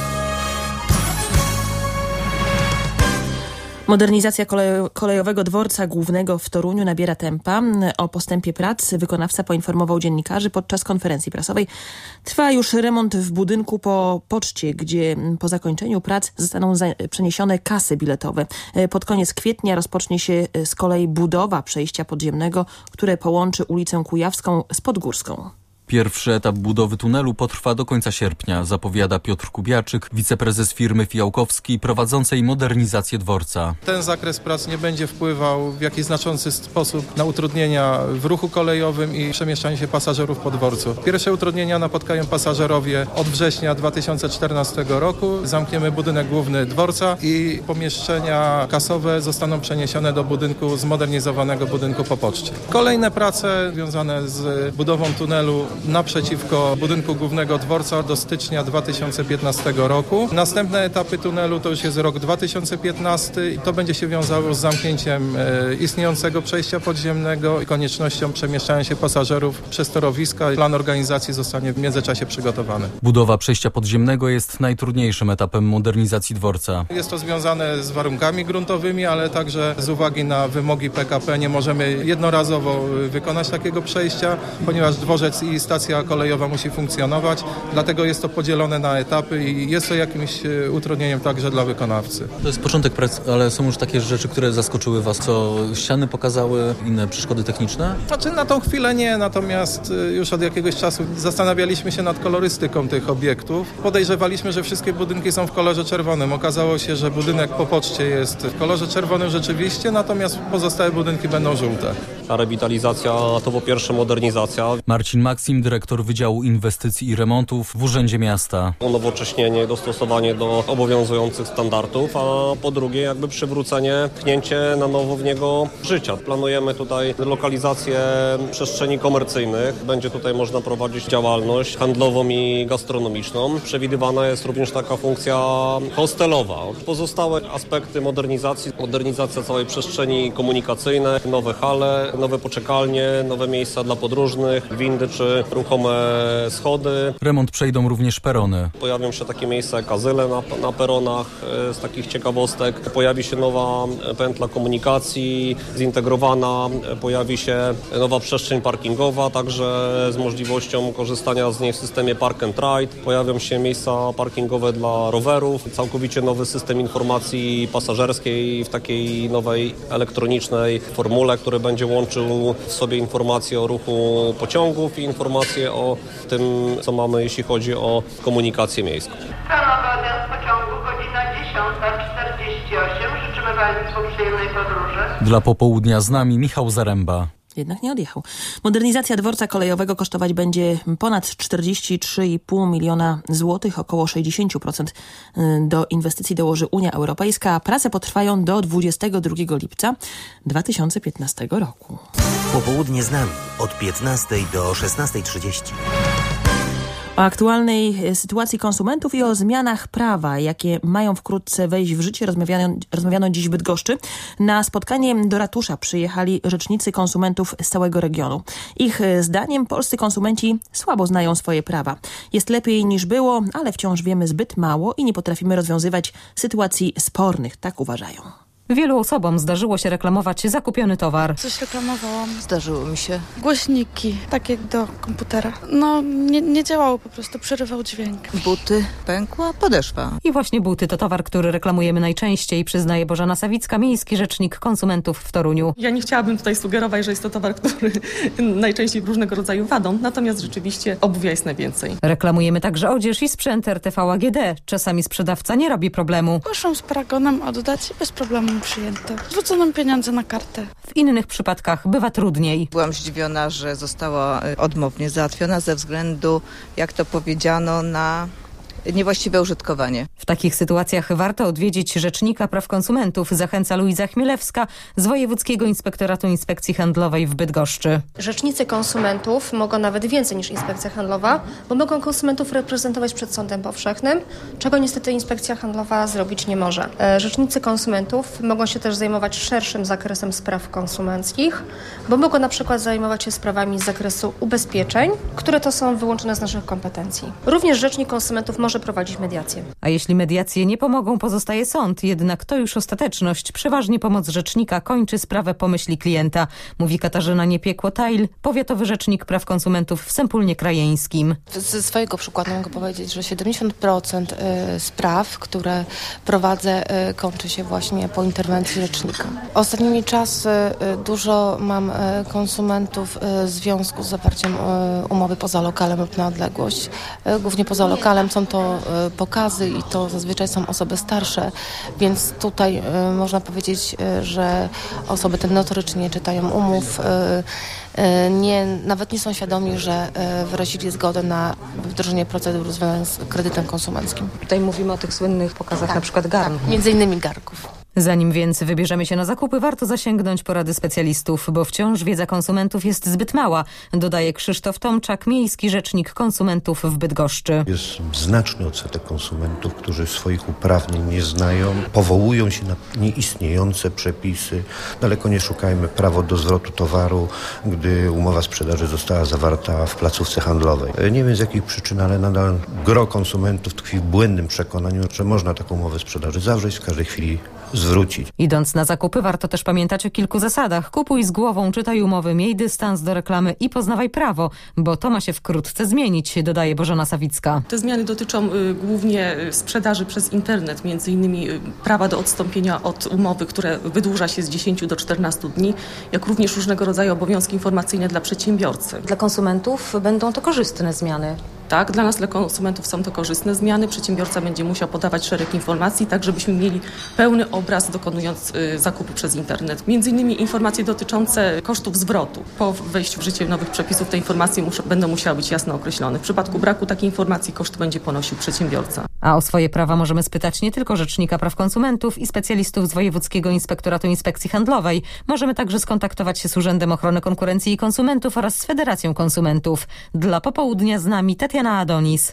Modernizacja kolejo- kolejowego dworca głównego w Toruniu nabiera tempa. O postępie prac wykonawca poinformował dziennikarzy podczas konferencji prasowej. Trwa już remont w budynku po poczcie, gdzie po zakończeniu prac zostaną za- przeniesione kasy biletowe. Pod koniec kwietnia rozpocznie się z kolei budowa przejścia podziemnego, które połączy ulicę Kujawską z Podgórską. Pierwszy etap budowy tunelu potrwa do końca sierpnia, zapowiada Piotr Kubiaczyk, wiceprezes firmy Fijałkowskiej prowadzącej modernizację dworca. Ten zakres prac nie będzie wpływał w jakiś znaczący sposób na utrudnienia w ruchu kolejowym i przemieszczaniu się pasażerów po dworcu. Pierwsze utrudnienia napotkają pasażerowie od września dwa tysiące czternastego roku. Zamkniemy budynek główny dworca i pomieszczenia kasowe zostaną przeniesione do budynku, zmodernizowanego budynku po poczcie. Kolejne prace związane z budową tunelu naprzeciwko budynku głównego dworca do stycznia dwa tysiące piętnastego roku. Następne etapy tunelu to już jest rok dwa tysiące piętnasty i to będzie się wiązało z zamknięciem e, istniejącego przejścia podziemnego i koniecznością przemieszczania się pasażerów przez torowiska. Plan organizacji zostanie w międzyczasie przygotowany. Budowa przejścia podziemnego jest najtrudniejszym etapem modernizacji dworca. Jest to związane z warunkami gruntowymi, ale także z uwagi na wymogi P K P nie możemy jednorazowo wykonać takiego przejścia, ponieważ dworzec i stacja kolejowa musi funkcjonować, dlatego jest to podzielone na etapy i jest to jakimś utrudnieniem także dla wykonawcy. To jest początek prac, ale są już takie rzeczy, które zaskoczyły Was, co ściany pokazały, inne przeszkody techniczne? Znaczy na tą chwilę nie, natomiast już od jakiegoś czasu zastanawialiśmy się nad kolorystyką tych obiektów. Podejrzewaliśmy, że wszystkie budynki są w kolorze czerwonym. Okazało się, że budynek po poczcie jest w kolorze czerwonym rzeczywiście, natomiast pozostałe budynki będą żółte. Ta rewitalizacja to po pierwsze modernizacja. Marcin Maksim, dyrektor Wydziału Inwestycji i Remontów w Urzędzie Miasta. Unowocześnienie, dostosowanie do obowiązujących standardów, a po drugie jakby przywrócenie, pchnięcie na nowo w niego życia. Planujemy tutaj lokalizację przestrzeni komercyjnych. Będzie tutaj można prowadzić działalność handlową i gastronomiczną. Przewidywana jest również taka funkcja hostelowa. Pozostałe aspekty modernizacji, modernizacja całej przestrzeni komunikacyjnej, nowe hale, nowe poczekalnie, nowe miejsca dla podróżnych, windy czy ruchome schody. Remont przejdą również perony. Pojawią się takie miejsca jak azyle na, na peronach. Z takich ciekawostek pojawi się nowa pętla komunikacji zintegrowana, pojawi się nowa przestrzeń parkingowa, także z możliwością korzystania z niej w systemie Park and Ride. Pojawią się miejsca parkingowe dla rowerów, całkowicie nowy system informacji pasażerskiej w takiej nowej elektronicznej formule, który będzie łączył w sobie informacje o ruchu pociągów i informacje o tym, co mamy, jeśli chodzi o komunikację miejską. Planowy odjazd pociągu godzina dziesiąta czterdzieści osiem. Życzymy Państwu przyjemnej podróży. Dla popołudnia z nami Michał Zaręba. Jednak nie odjechał. Modernizacja dworca kolejowego kosztować będzie ponad czterdzieści trzy i pół miliona złotych, około sześćdziesiąt procent do inwestycji dołoży Unia Europejska. Prace potrwają do dwudziestego drugiego lipca dwa tysiące piętnastego roku. Popołudnie z nami od piętnastej do szesnastej trzydzieści. O aktualnej sytuacji konsumentów i o zmianach prawa, jakie mają wkrótce wejść w życie, rozmawiano, rozmawiano dziś w Bydgoszczy. Na spotkanie do ratusza przyjechali rzecznicy konsumentów z całego regionu. Ich zdaniem polscy konsumenci słabo znają swoje prawa. Jest lepiej niż było, ale wciąż wiemy zbyt mało i nie potrafimy rozwiązywać sytuacji spornych, tak uważają. Wielu osobom zdarzyło się reklamować zakupiony towar. Coś reklamowałam. Zdarzyło mi się. Głośniki, takie do komputera. No, nie, nie działało po prostu, przerywał dźwięk. Buty, pękła podeszwa. I właśnie buty to towar, który reklamujemy najczęściej, przyznaje Bożena Sawicka, miejski rzecznik konsumentów w Toruniu. Ja nie chciałabym tutaj sugerować, że jest to towar, który najczęściej różnego rodzaju wadą, natomiast rzeczywiście obuwia jest najwięcej. Reklamujemy także odzież i sprzęt R T V A G D. Czasami sprzedawca nie robi problemu. Poszłam z paragonem oddać i bez problemu przyjęto. Zwrócono nam pieniądze na kartę. W innych przypadkach bywa trudniej. Byłam zdziwiona, że została odmownie załatwiona ze względu, jak to powiedziano, na niewłaściwe użytkowanie. W takich sytuacjach warto odwiedzić Rzecznika Praw Konsumentów, zachęca Luiza Chmielewska z Wojewódzkiego Inspektoratu Inspekcji Handlowej w Bydgoszczy. Rzecznicy konsumentów mogą nawet więcej niż Inspekcja Handlowa, bo mogą konsumentów reprezentować przed sądem powszechnym, czego niestety Inspekcja Handlowa zrobić nie może. Rzecznicy konsumentów mogą się też zajmować szerszym zakresem spraw konsumenckich, bo mogą na przykład zajmować się sprawami z zakresu ubezpieczeń, które to są wyłączone z naszych kompetencji. Również Rzecznik Konsumentów może prowadzić mediację. A jeśli mediacje nie pomogą, pozostaje sąd. Jednak to już ostateczność. Przeważnie pomoc rzecznika kończy sprawę po myśli klienta, mówi Katarzyna Niepiekło-Tajl, powiatowy rzecznik praw konsumentów w Sępólnie Krajeńskim. Ze swojego przykładu mogę powiedzieć, że siedemdziesiąt procent spraw, które prowadzę, kończy się właśnie po interwencji rzecznika. Ostatnimi czasy dużo mam konsumentów w związku z zawarciem umowy poza lokalem lub na odległość. Głównie poza lokalem są to pokazy i to zazwyczaj są osoby starsze, więc tutaj y, można powiedzieć, y, że osoby te notorycznie czytają umów, y, y, nie, nawet nie są świadomi, że y, wyrazili zgodę na wdrożenie procedur związanych z kredytem konsumenckim. Tutaj mówimy o tych słynnych pokazach, tak, na przykład garnków. Tak, między innymi garnków. Zanim więc wybierzemy się na zakupy, warto zasięgnąć porady specjalistów, bo wciąż wiedza konsumentów jest zbyt mała, dodaje Krzysztof Tomczak, miejski rzecznik konsumentów w Bydgoszczy. Jest znaczny odsetek konsumentów, którzy swoich uprawnień nie znają, powołują się na nieistniejące przepisy. Daleko nie szukajmy, prawo do zwrotu towaru, gdy umowa sprzedaży została zawarta w placówce handlowej. Nie wiem z jakich przyczyn, ale nadal gro konsumentów tkwi w błędnym przekonaniu, że można taką umowę sprzedaży zawrzeć w każdej chwili zwrócić. Idąc na zakupy warto też pamiętać o kilku zasadach. Kupuj z głową, czytaj umowy, miej dystans do reklamy i poznawaj prawo, bo to ma się wkrótce zmienić, dodaje Bożena Sawicka. Te zmiany dotyczą y, głównie sprzedaży przez internet, między innymi y, prawa do odstąpienia od umowy, które wydłuża się z dziesięciu do czternastu dni, jak również różnego rodzaju obowiązki informacyjne dla przedsiębiorcy. Dla konsumentów będą to korzystne zmiany. Tak, dla nas, dla konsumentów są to korzystne zmiany. Przedsiębiorca będzie musiał podawać szereg informacji, tak żebyśmy mieli pełny obraz dokonując y, zakupu przez internet. Między innymi informacje dotyczące kosztów zwrotu. Po wejściu w życie nowych przepisów te informacje muszą, będą musiały być jasno określone. W przypadku braku takiej informacji koszt będzie ponosił przedsiębiorca. A o swoje prawa możemy spytać nie tylko Rzecznika Praw Konsumentów i specjalistów z Wojewódzkiego Inspektoratu Inspekcji Handlowej. Możemy także skontaktować się z Urzędem Ochrony Konkurencji i Konsumentów oraz z Federacją Konsumentów. Dla popołudnia z nami Tatiana Adonis.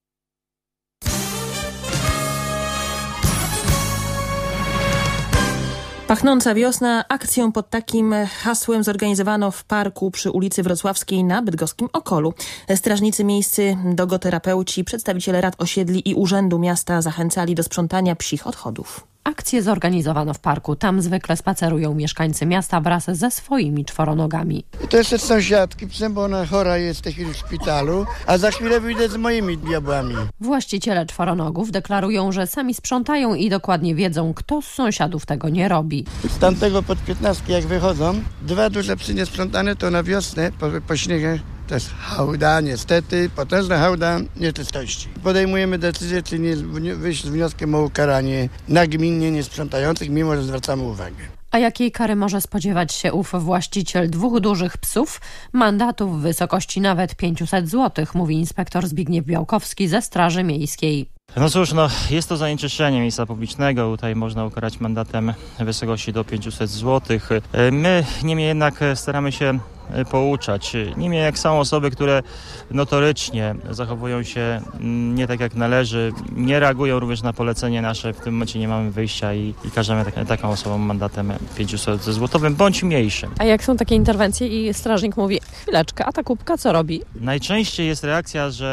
Pachnąca wiosna. Akcję pod takim hasłem zorganizowano w parku przy ulicy Wrocławskiej na bydgoskim Okolu. Strażnicy miejscy, dogoterapeuci, przedstawiciele rad osiedli i Urzędu Miasta zachęcali do sprzątania psich odchodów. Akcję zorganizowano w parku. Tam zwykle spacerują mieszkańcy miasta wraz ze swoimi czworonogami. To jest od sąsiadki psem, bo ona chora jest w tej chwili w szpitalu, a za chwilę wyjdę z moimi diabłami. Właściciele czworonogów deklarują, że sami sprzątają i dokładnie wiedzą, kto z sąsiadów tego nie robi. Z tamtego pod piętnastki jak wychodzą, dwa duże psy niesprzątane to na wiosnę po, po śniegu. To jest hałda, niestety, potężna hałda nieczystości. Podejmujemy decyzję, czy nie wyjść z wnioskiem o ukaranie nagminnie niesprzątających, mimo że zwracamy uwagę. A jakiej kary może spodziewać się ów właściciel dwóch dużych psów? Mandatu w wysokości nawet pięćset złotych, mówi inspektor Zbigniew Białkowski ze Straży Miejskiej. No cóż, no, jest to zanieczyszczenie miejsca publicznego. Tutaj można ukarać mandatem w wysokości do pięćset złotych. My niemniej jednak staramy się pouczać. Niemniej jak są osoby, które notorycznie zachowują się nie tak jak należy, nie reagują również na polecenie nasze, w tym momencie nie mamy wyjścia i, i każemy tak, taką osobą mandatem pięćset złotych bądź mniejszym. A jak są takie interwencje i strażnik mówi, chwileczkę, a ta kubka co robi? Najczęściej jest reakcja, że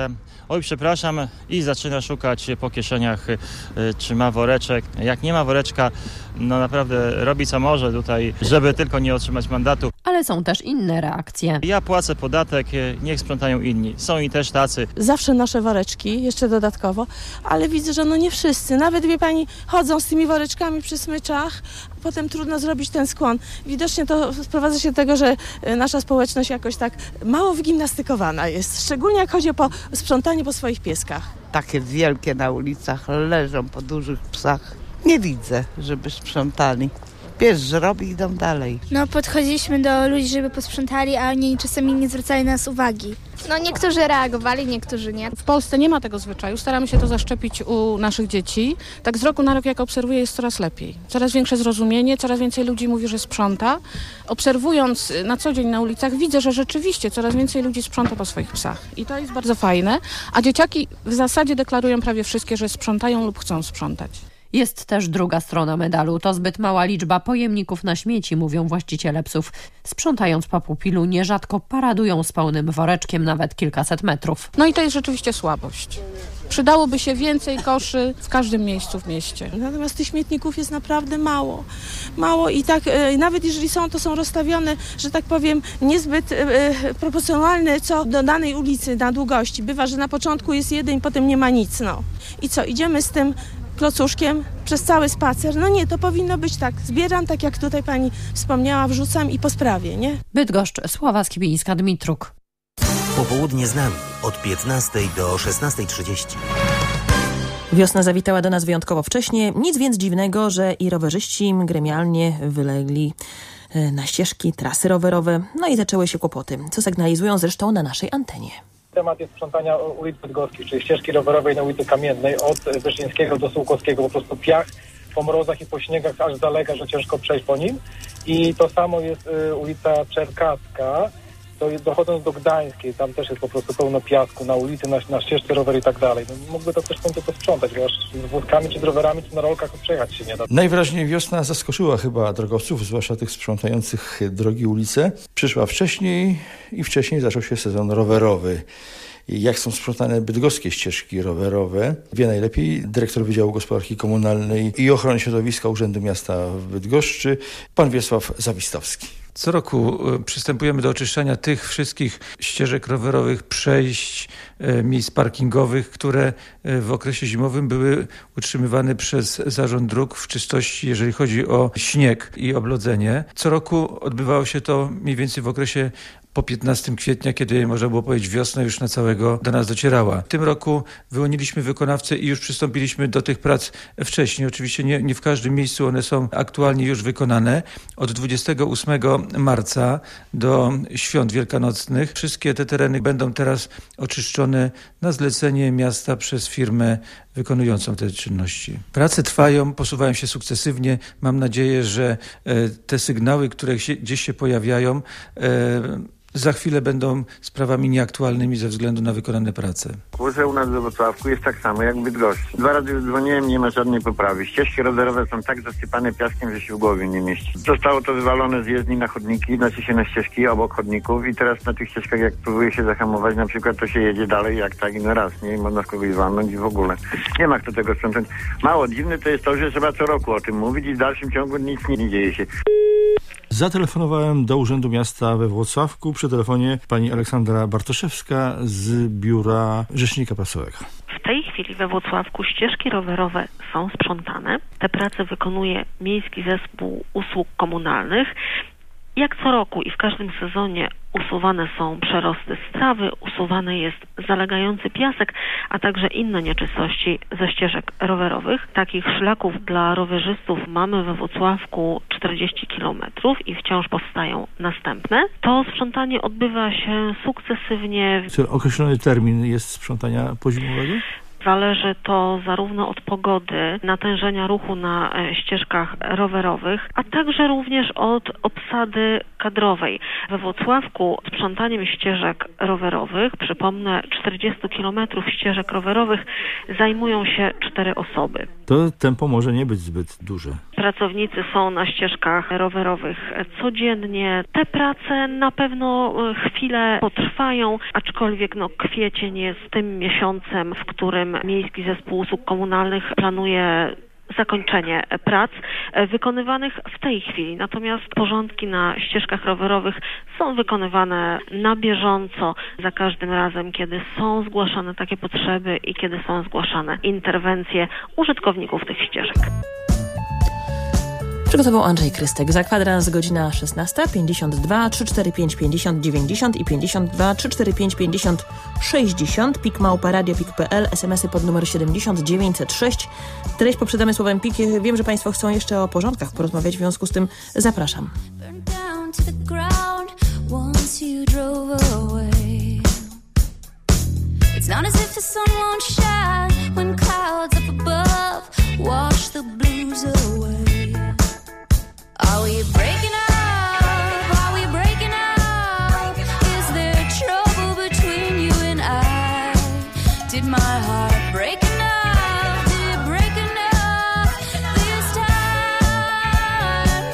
oj przepraszam i zaczyna szukać po kieszeniach, czy ma woreczek. Jak nie ma woreczka, no naprawdę robi co może tutaj, żeby tylko nie otrzymać mandatu. Ale są też inne reakcje. Ja płacę podatek, niech sprzątają inni. Są i też tacy. Zawsze noszę woreczki, jeszcze dodatkowo, ale widzę, że no nie wszyscy. Nawet, wie pani, chodzą z tymi woreczkami przy smyczach, a potem trudno zrobić ten skłon. Widocznie to sprowadza się do tego, że nasza społeczność jakoś tak mało wygimnastykowana jest. Szczególnie jak chodzi o po sprzątanie po swoich pieskach. Takie wielkie na ulicach leżą po dużych psach. Nie widzę, żeby sprzątali. Pies żrobi i idą dalej. No podchodziliśmy do ludzi, żeby posprzątali, a oni czasami nie zwracali na nas uwagi. No niektórzy reagowali, niektórzy nie. W Polsce nie ma tego zwyczaju. Staramy się to zaszczepić u naszych dzieci. Tak z roku na rok, jak obserwuję, jest coraz lepiej. Coraz większe zrozumienie, coraz więcej ludzi mówi, że sprząta. Obserwując na co dzień na ulicach, widzę, że rzeczywiście coraz więcej ludzi sprząta po swoich psach. I to jest bardzo fajne. A dzieciaki w zasadzie deklarują prawie wszystkie, że sprzątają lub chcą sprzątać. Jest też druga strona medalu. To zbyt mała liczba pojemników na śmieci, mówią właściciele psów. Sprzątając po pupilu nierzadko paradują z pełnym woreczkiem nawet kilkaset metrów. No i to jest rzeczywiście słabość. Przydałoby się więcej koszy w każdym miejscu w mieście. Natomiast tych śmietników jest naprawdę mało. Mało i tak, e, nawet jeżeli są, to są rozstawione, że tak powiem, niezbyt e, proporcjonalne co do danej ulicy na długości. Bywa, że na początku jest jeden, potem nie ma nic. No. I co, idziemy z tym klocuszkiem przez cały spacer. No nie, to powinno być tak. Zbieram, tak jak tutaj pani wspomniała, wrzucam i po sprawie, nie? Bydgoszcz, Sława Skibińska-Dmitruk. Popołudnie z nami od piętnastej do szesnastej trzydzieści. Wiosna zawitała do nas wyjątkowo wcześnie. Nic więc dziwnego, że i rowerzyści gremialnie wylegli na ścieżki, trasy rowerowe. No i zaczęły się kłopoty, co sygnalizują zresztą na naszej antenie. Temat jest sprzątania ulic bydgoskich, czyli ścieżki rowerowej na ulicy Kamiennej od Wyszyńskiego do Sułkowskiego. Po prostu piach po mrozach i po śniegach aż zalega, że ciężko przejść po nim. I to samo jest y, ulica Czerkacka, to dochodząc do Gdańskiej, tam też jest po prostu pełno piasku na ulicy, na, na ścieżce rowery i tak dalej. No, mógłby to też to sprzątać, bo aż z wózkami czy z rowerami czy na rolkach przejechać się nie da. Najwyraźniej wiosna zaskoczyła chyba drogowców, zwłaszcza tych sprzątających drogi ulice. Przyszła wcześniej i wcześniej zaczął się sezon rowerowy. Jak są sprzątane bydgoskie ścieżki rowerowe, wie najlepiej dyrektor Wydziału Gospodarki Komunalnej i Ochrony Środowiska Urzędu Miasta w Bydgoszczy, pan Wiesław Zawistowski. Co roku przystępujemy do oczyszczania tych wszystkich ścieżek rowerowych, przejść, miejsc parkingowych, które w okresie zimowym były utrzymywane przez Zarząd Dróg w czystości, jeżeli chodzi o śnieg i oblodzenie. Co roku odbywało się to mniej więcej w okresie po piętnastego kwietnia, kiedy można było powiedzieć wiosna już na całego do nas docierała. W tym roku wyłoniliśmy wykonawcę i już przystąpiliśmy do tych prac wcześniej. Oczywiście nie, nie w każdym miejscu one są aktualnie już wykonane. Od dwudziestego ósmego marca do świąt wielkanocnych wszystkie te tereny będą teraz oczyszczone na zlecenie miasta przez firmę wykonującą te czynności. Prace trwają, posuwają się sukcesywnie. Mam nadzieję, że te sygnały, które się, gdzieś się pojawiają, za chwilę będą sprawami nieaktualnymi ze względu na wykonane prace. Kurze u nas we Wrocławku jest tak samo jak w Bydgoszczy. Dwa razy już dzwoniłem, nie ma żadnej poprawy. Ścieżki rowerowe są tak zasypane piaskiem, że się w głowie nie mieści. Zostało to wywalone z jezdni na chodniki, znaczy się na ścieżki obok chodników i teraz na tych ścieżkach jak próbuje się zahamować, na przykład to się jedzie dalej jak tak i na raz, nie? Można z kogoś walnąć i w ogóle. Nie ma kto tego sprzątać. Mało dziwne to jest to, że trzeba co roku o tym mówić i w dalszym ciągu nic nie dzieje się. Zatelefonowałem do Urzędu Miasta we Włocławku. Przy telefonie pani Aleksandra Bartoszewska z Biura Rzecznika Prasowego. W tej chwili we Włocławku ścieżki rowerowe są sprzątane. Te prace wykonuje Miejski Zespół Usług Komunalnych. Jak co roku i w każdym sezonie usuwane są przerosty z trawy, usuwany jest zalegający piasek, a także inne nieczystości ze ścieżek rowerowych. Takich szlaków dla rowerzystów mamy we Włocławku czterdzieści kilometrów i wciąż powstają następne. To sprzątanie odbywa się sukcesywnie. Czy określony termin jest sprzątania pozimowego? Zależy to zarówno od pogody, natężenia ruchu na ścieżkach rowerowych, a także również od obsady kadrowej. We Włocławku sprzątaniem ścieżek rowerowych, przypomnę, czterdzieści kilometrów ścieżek rowerowych zajmują się cztery osoby. To tempo może nie być zbyt duże. Pracownicy są na ścieżkach rowerowych codziennie. Te prace na pewno chwilę potrwają, aczkolwiek no, kwiecień jest tym miesiącem, w którym Miejski Zespół Usług Komunalnych planuje zakończenie prac wykonywanych w tej chwili. Natomiast porządki na ścieżkach rowerowych są wykonywane na bieżąco, za każdym razem, kiedy są zgłaszane takie potrzeby i kiedy są zgłaszane interwencje użytkowników tych ścieżek. Przygotował Andrzej Krystek. Za kwadrans godzina szesnasta, pięćdziesiąt dwa, trzysta czterdzieści pięć, pięćdziesiąt, dziewięćdziesiąt i pięćdziesiąt dwa, trzysta czterdzieści pięć, pięćdziesiąt, sześćdziesiąt. Pik małpa radio pik kropka pe el, smsy pod numer siedemdziesiąt dziewięćset sześć. Treść poprzedamy słowem pik. Wiem, że Państwo chcą jeszcze o porządkach porozmawiać, w związku z tym zapraszam. It's not as if the sun won't shine when clouds up above wash the blues away. Are we breaking up? Are we breaking up? Is there trouble between you and I? Did my heart break enough? Did it break enough this time?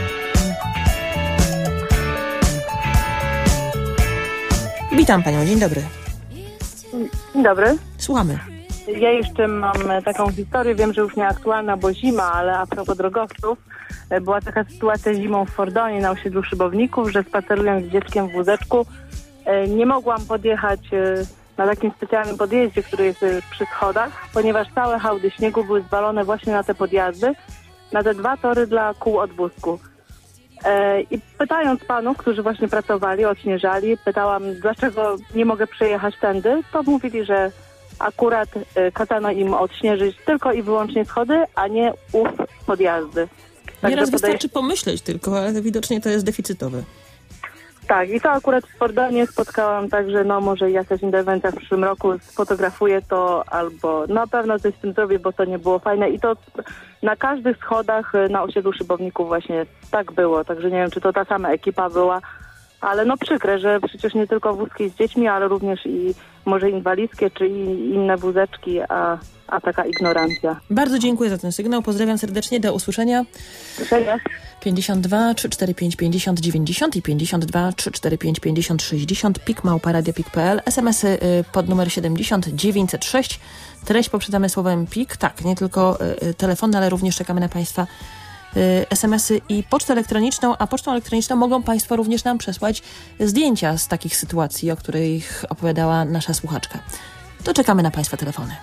Witam Panią, dzień dobry. Dzień dobry. Słuchamy. Ja jeszcze mam taką historię, wiem, że już nieaktualna, bo zima, ale a propos drogowców, była taka sytuacja zimą w Fordonie na osiedlu Szybowników, że spacerując z dzieckiem w wózeczku nie mogłam podjechać na takim specjalnym podjeździe, który jest przy schodach, ponieważ całe hałdy śniegu były zwalone właśnie na te podjazdy, na te dwa tory dla kół od wózku. I pytając panów, którzy właśnie pracowali, odśnieżali, pytałam, dlaczego nie mogę przejechać tędy, to mówili, że akurat kazano im odśnieżyć tylko i wyłącznie schody, a nie ów podjazdy. Nieraz Także wystarczy pomyśleć tylko, ale widocznie to jest deficytowe. Tak, i to akurat w Fordonie spotkałam, także no może jakaś interwencja w przyszłym roku, sfotografuję to albo na pewno coś z tym zrobię, bo to nie było fajne i to na każdych schodach na osiedlu Szybowników właśnie tak było, także nie wiem, czy to ta sama ekipa była, ale no przykre, że przecież nie tylko wózki z dziećmi, ale również i może inwalidzkie, czy i inne wózeczki, a, a taka ignorancja. Bardzo dziękuję za ten sygnał, pozdrawiam serdecznie, do usłyszenia. Usłyszenia. pięćdziesiąt dwa, trzysta czterdzieści pięć, pięćdziesiąt, dziewięćdziesiąt i pięćdziesiąt dwa, trzysta czterdzieści pięć, pięćdziesiąt, sześćdziesiąt, pik małpa radio pik kropka pe el, smsy pod numer siedemdziesiąt dziewięćset sześć. Treść poprzedamy słowem pik, tak, nie tylko telefony, ale również czekamy na Państwa smsy i pocztę elektroniczną, a pocztą elektroniczną mogą Państwo również nam przesłać zdjęcia z takich sytuacji, o których opowiadała nasza słuchaczka. To czekamy na Państwa telefony.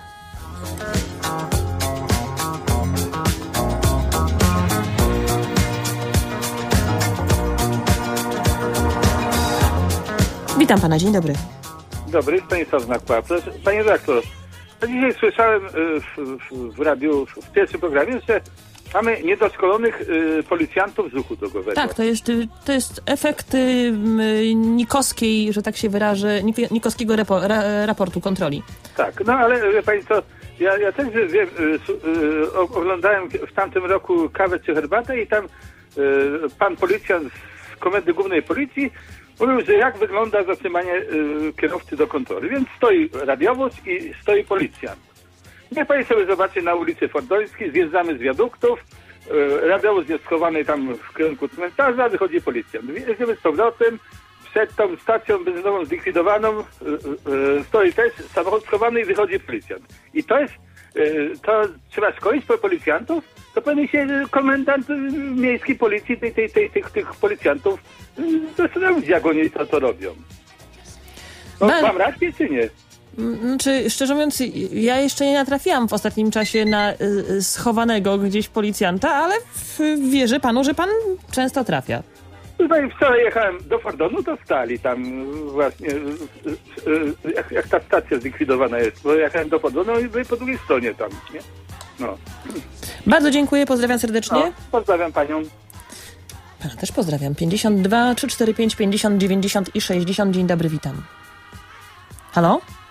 Witam Pana, dzień dobry. Dobry, Stanisław Znakła. Panie redaktor, dzisiaj słyszałem w, w, w radiu, w pierwszym programie, że mamy niedoskonalonych y, policjantów z ruchu drogowego. Tak, to jest, to jest efekt y, nikowskiej, że tak się wyrażę, nikowskiego repo, ra, raportu kontroli. Tak, no ale wie Pani co, ja, ja też wiem, y, y, oglądałem w tamtym roku Kawę czy herbatę i tam y, pan policjant z Komendy Głównej Policji mówił, że jak wygląda zatrzymanie y, kierowcy do kontroli. Więc stoi radiowóz i stoi policjant. Niech Pani sobie zobaczy na ulicy Fordońskiej, zjeżdżamy z wiaduktów, y, radiowóz jest schowany tam w kierunku cmentarza, wychodzi policjant. Jedziemy z powrotem, przed tą stacją benzynową zlikwidowaną y, y, stoi też samochód schowany i wychodzi policjant. I to jest, y, to trzeba szkolić po policjantów, to powinien się komendant miejskiej policji tej, tej, tej, tych, tych policjantów zastanowić, jak oni to, to robią. No, Ben... Mam rację, czy nie? Znaczy, szczerze mówiąc, ja jeszcze nie natrafiłam w ostatnim czasie na y, schowanego gdzieś policjanta, ale w, wierzę panu, że pan często trafia. Tutaj wczoraj jechałem do Fordonu, to stali tam właśnie, y, y, jak, jak ta stacja zlikwidowana jest, bo jechałem do Fordonu i byli po drugiej stronie tam, nie? No. Bardzo dziękuję, pozdrawiam serdecznie. No, pozdrawiam panią. Pana też pozdrawiam. pięćdziesiąt dwa, trzysta czterdzieści pięć, pięćdziesiąt, dziewięćdziesiąt i sześćdziesiąt. Dzień dobry, witam. Halo?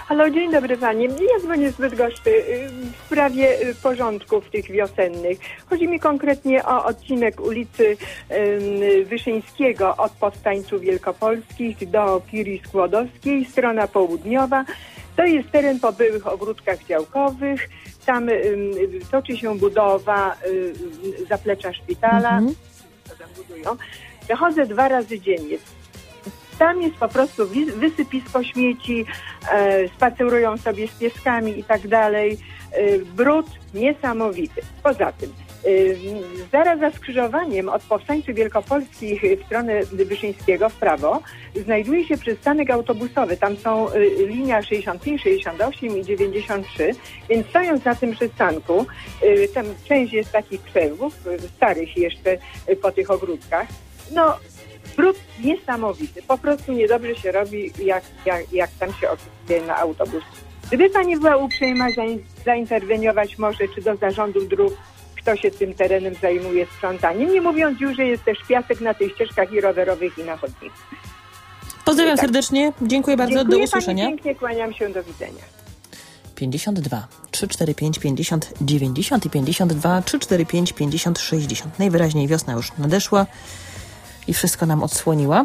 Halo, dzień dobry Pani. Ja dzwonię z Bydgoszczy w sprawie porządków tych wiosennych. Chodzi mi konkretnie o odcinek ulicy Wyszyńskiego od Powstańców Wielkopolskich do Pirii Skłodowskiej, strona południowa. To jest teren po byłych ogródkach działkowych. Tam toczy się budowa zaplecza szpitala. Mhm. Budują. Przechodzę dwa razy dziennie. Tam jest po prostu wysypisko śmieci, e, spacerują sobie z pieskami i tak dalej. E, brud niesamowity. Poza tym, e, zaraz za skrzyżowaniem od Powstańców Wielkopolskich w stronę Wyszyńskiego w prawo znajduje się przystanek autobusowy. Tam są e, linia sześćdziesiąt pięć, sześćdziesiąt osiem i dziewięćdziesiąt trzy, więc stojąc na tym przystanku, e, tam część jest takich krzewów, starych jeszcze e, po tych ogródkach. No, brud niesamowity. Po prostu niedobrze się robi, jak, jak, jak tam się opisuje na autobus. Gdyby Pani była uprzejma zainterweniować może, czy do zarządu dróg, kto się tym terenem zajmuje sprzątaniem, nie mówiąc już, że jest też piasek na tych ścieżkach i rowerowych, i na chodnikach. Pozdrawiam tak. serdecznie. Dziękuję bardzo. Dziękuję do usłyszenia. Pani pięknie, kłaniam się. Do widzenia. pięćdziesiąt dwa trzysta czterdzieści pięć pięćdziesiąt dziewięćdziesiąt i pięćdziesiąt dwa trzysta czterdzieści pięć pięćdziesiąt sześćdziesiąt. Najwyraźniej wiosna już nadeszła i wszystko nam odsłoniła.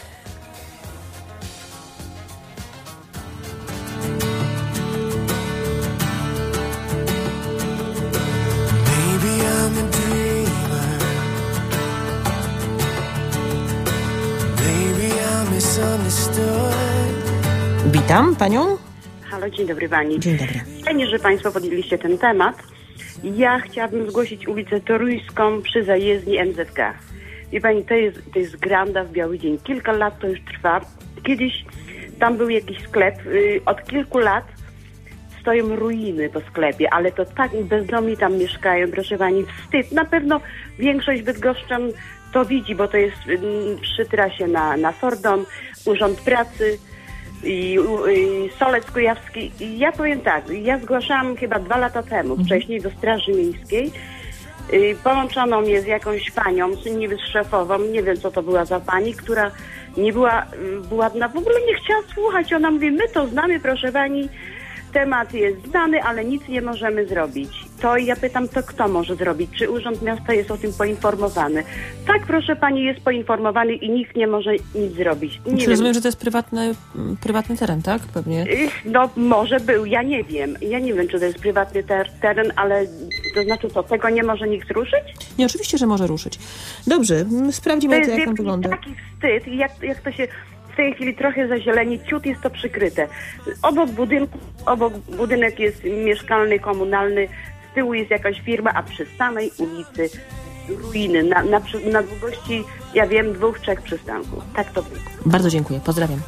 Witam Panią. Halo, dzień dobry Pani. Dzień dobry. Fajnie, że Państwo podjęliście ten temat. Ja chciałabym zgłosić ulicę Toruńską przy zajezdni M Z K. Wie Pani, to jest, to jest granda w biały dzień. Kilka lat to już trwa. Kiedyś tam był jakiś sklep. Od kilku lat stoją ruiny po sklepie, ale to tak bezdomni tam mieszkają, proszę Pani, wstyd. Na pewno większość bydgoszczan to widzi, bo to jest przy trasie na, na Sordon, Urząd Pracy i, i Solec Kujawski. I ja powiem tak, ja zgłaszałam chyba dwa lata temu, mhm. wcześniej do Straży Miejskiej. Y, połączono mnie z jakąś panią, niby z szefową, nie wiem co to była za pani, która nie była y, ładna, w ogóle nie chciała słuchać. Ona mówi, my to znamy, proszę pani, temat jest znany, ale nic nie możemy zrobić. To ja pytam, to kto może zrobić? Czy Urząd Miasta jest o tym poinformowany? Tak, proszę pani, jest poinformowany i nikt nie może nic zrobić. Nie Czy wiem. rozumiem, że to jest prywatny, prywatny teren, tak? Pewnie. No może był, ja nie wiem. Ja nie wiem, czy to jest prywatny ter- teren, ale to znaczy co, tego nie może nikt ruszyć? Nie, oczywiście, że może ruszyć. Dobrze, sprawdzimy, to, jak tam wygląda. Taki wstyd, jak, jak to się w tej chwili trochę zazieleni, ciut jest to przykryte. Obok budynku, obok budynek jest mieszkalny, komunalny, z tyłu jest jakaś firma, a przy samej ulicy ruiny, na, na, na długości, ja wiem, dwóch, trzech przystanków. Tak to było. Bardzo dziękuję, pozdrawiam.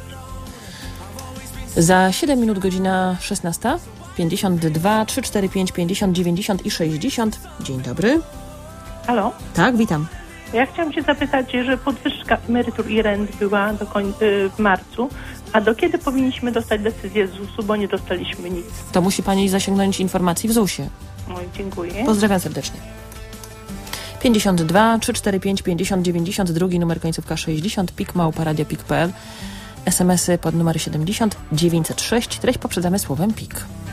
Za siedem minut godzina szesnasta, pięćdziesiąt dwa trzysta czterdzieści pięć pięćdziesiąt dziewięćdziesiąt i sześćdziesiąt. Dzień dobry. Halo? Tak, witam. Ja chciałam się zapytać, że podwyżka emerytur i rent była do koń- w marcu, a do kiedy powinniśmy dostać decyzję z zusu, bo nie dostaliśmy nic. To musi pani zasięgnąć informacji w zusie. Oj, dziękuję. Pozdrawiam serdecznie. pięćdziesiąt dwa trzysta czterdzieści pięć pięćdziesiąt dziewięćdziesiąt, drugi numer końcówka sześćdziesiąt, pik małpa radio pik kropka p l, es em esy pod numer siedemdziesiąt dziewięćset sześć, treść poprzedzamy słowem pik.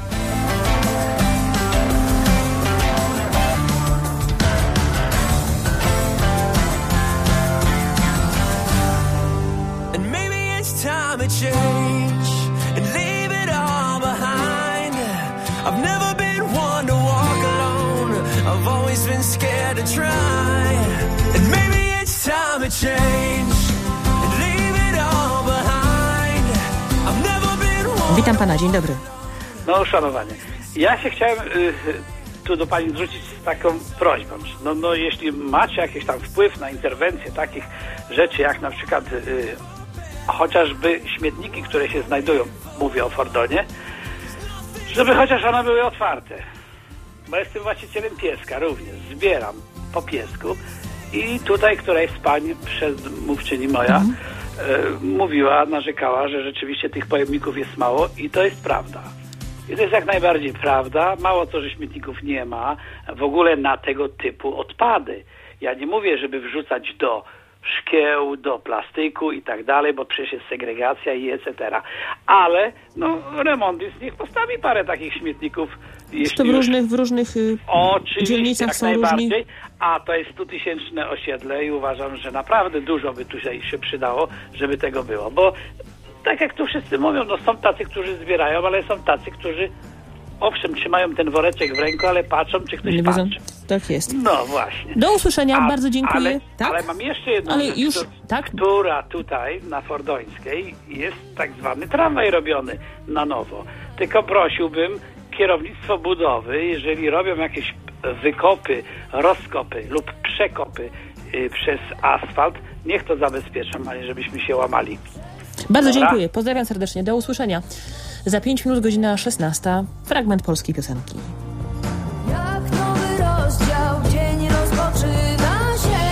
Change and leave it all behind. I've never been one to walk alone. I've always been scared to try. And maybe it's time to change and leave it all behind. I've never been one. Witam pana, dzień dobry. No, szanowanie. Ja się chciałem y, tu do pani zwrócić z taką prośbą. No, no, jeśli macie jakiś tam wpływ na interwencję takich rzeczy, jak na przykład y, chociażby śmietniki, które się znajdują, mówię o Fordonie, żeby chociaż one były otwarte. Bo jestem właścicielem pieska również. Zbieram po piesku i tutaj któraś z pań, przedmówczyni moja, mhm. y, mówiła, narzekała, że rzeczywiście tych pojemników jest mało i to jest prawda. I to jest jak najbardziej prawda. Mało to, że śmietników nie ma w ogóle na tego typu odpady. Ja nie mówię, żeby wrzucać do szkieł, do plastyku i tak dalej, bo przecież jest segregacja i et cetera. Ale no remontist niech postawi parę takich śmietników. To w różnych, w różnych y, dzielnicach są różni. A to jest stutysięczne osiedle i uważam, że naprawdę dużo by tu się, się przydało, żeby tego było. Bo tak jak tu wszyscy mówią, no są tacy, którzy zbierają, ale są tacy, którzy owszem, trzymają ten woreczek w ręku, ale patrzą, czy ktoś Nie patrzy. wiedzą. Tak jest. No właśnie. Do usłyszenia, A, bardzo dziękuję. Ale, tak? ale mam jeszcze jedną ale rzecz, już, która, tak? która tutaj na Fordońskiej jest tak zwany tramwaj robiony na nowo. Tylko prosiłbym kierownictwo budowy, jeżeli robią jakieś wykopy, rozkopy lub przekopy y, przez asfalt, niech to zabezpieczą, a nie żebyśmy się łamali. Bardzo Dobra? dziękuję. Pozdrawiam serdecznie. Do usłyszenia. Za pięć minut godzina szesnasta. Fragment polskiej piosenki. Jak nowy rozdział, dzień rozpoczyna się.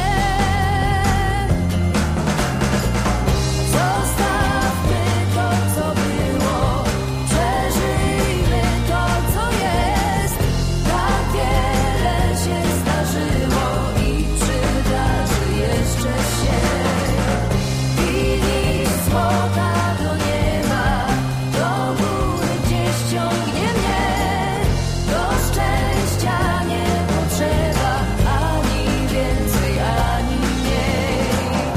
Zostawmy to, co było, przeżyjmy to, co jest. Tak wiele się zdarzyło i przydarzy jeszcze się. I nic złota do nieba, do góry gdzieś ciągnie mnie. Do szczęścia nie potrzeba ani więcej, ani mniej.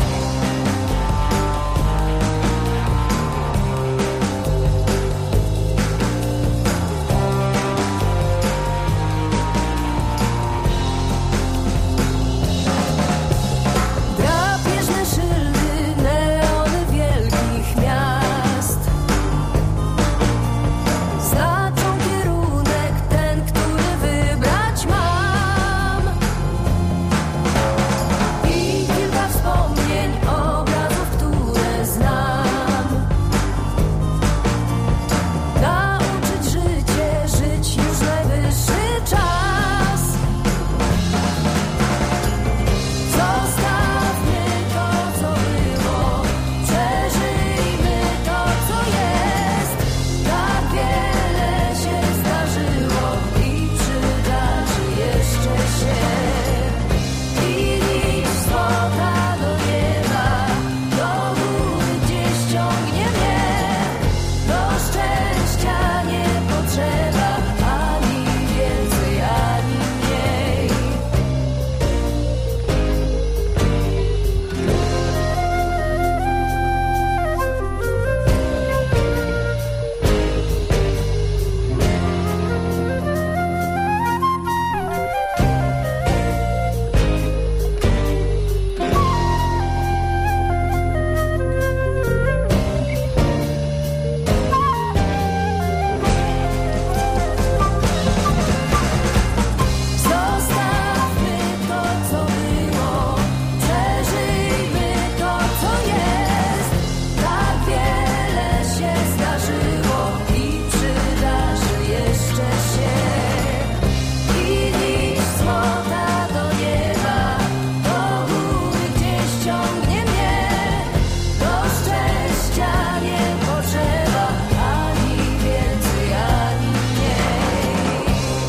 Drapieżne szyldy, neony wielkich miast znaczą kierunek ten, który wybrać mam. I kilka wspomnień, obrazów, które znam. Nauczyć życie, żyć już najwyższy czas. Zostawmy to, co było, przeżyjmy to, co jest. Tak wiele się zdarzyło i przydarzy jeszcze się. I nic złota do nieba, do góry gdzieś ciągnie mnie. Do szczęścia nie potrzeba ani więcej, ani mniej. Zostawmy to, co było, przeżyjmy to, co jest. Tak wiele się zdarzyło i przydarzy jeszcze się. I nic złota do nieba, do góry gdzieś ciągnie mnie. Do szczęścia nie potrzeba ani więcej, ani mniej.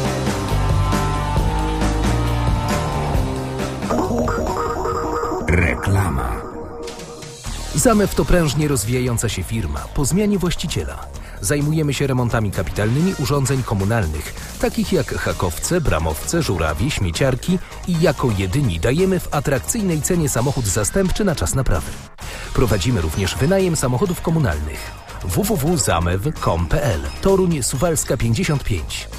Reklama. Zamew to prężnie rozwijająca się firma po zmianie właściciela. Zajmujemy się remontami kapitalnymi urządzeń komunalnych, takich jak hakowce, bramowce, żurawie, śmieciarki i jako jedyni dajemy w atrakcyjnej cenie samochód zastępczy na czas naprawy. Prowadzimy również wynajem samochodów komunalnych. w w w kropka zamew kropka com kropka p l Toruń Suwalska pięćdziesiąt pięć.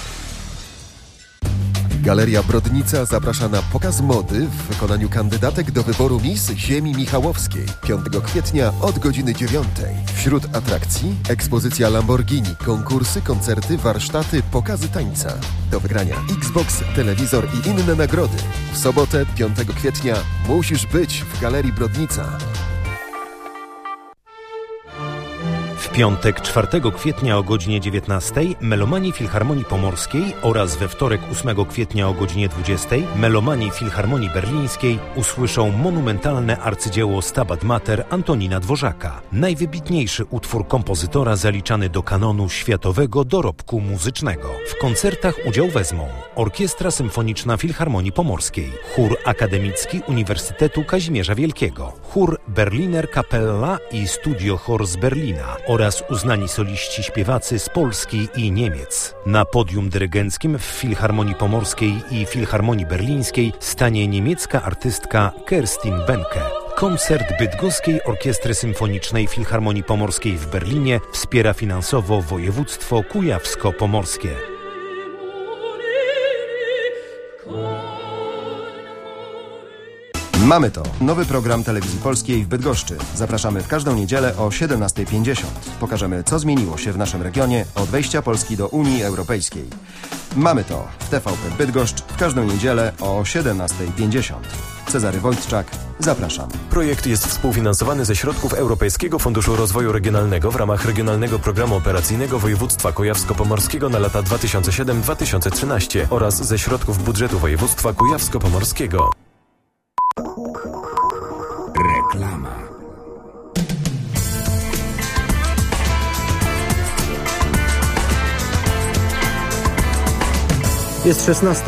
Galeria Brodnica zaprasza na pokaz mody w wykonaniu kandydatek do wyboru Miss Ziemi Michałowskiej piątego kwietnia od godziny dziewiątej. Wśród atrakcji ekspozycja Lamborghini, konkursy, koncerty, warsztaty, pokazy tańca. Do wygrania Xbox, telewizor i inne nagrody. W sobotę piątego kwietnia musisz być w Galerii Brodnica. W piątek czwartego kwietnia o godzinie dziewiętnastej Melomani Filharmonii Pomorskiej oraz we wtorek ósmego kwietnia o godzinie dwudziestej Melomani Filharmonii Berlińskiej usłyszą monumentalne arcydzieło Stabat Mater Antonina Dworzaka. Najwybitniejszy utwór kompozytora zaliczany do kanonu światowego dorobku muzycznego. W koncertach udział wezmą Orkiestra Symfoniczna Filharmonii Pomorskiej, Chór Akademicki Uniwersytetu Kazimierza Wielkiego, Chór Berliner Kapella i Studio Chor z Berlina oraz uznani soliści śpiewacy z Polski i Niemiec. Na podium dyrygenckim w Filharmonii Pomorskiej i Filharmonii Berlińskiej stanie niemiecka artystka Kerstin Benke. Koncert Bydgoskiej Orkiestry Symfonicznej Filharmonii Pomorskiej w Berlinie wspiera finansowo województwo kujawsko-pomorskie. Mamy to. Nowy program Telewizji Polskiej w Bydgoszczy. Zapraszamy w każdą niedzielę o siedemnasta pięćdziesiąt. Pokażemy, co zmieniło się w naszym regionie od wejścia Polski do Unii Europejskiej. Mamy to w T V P Bydgoszcz w każdą niedzielę o siedemnasta pięćdziesiąt. Cezary Wojtczak, zapraszam. Projekt jest współfinansowany ze środków Europejskiego Funduszu Rozwoju Regionalnego w ramach Regionalnego Programu Operacyjnego Województwa Kujawsko-Pomorskiego na lata dwa tysiące siedem do dwa tysiące trzynaście oraz ze środków budżetu województwa kujawsko-pomorskiego. Reklama. Jest szesnasta.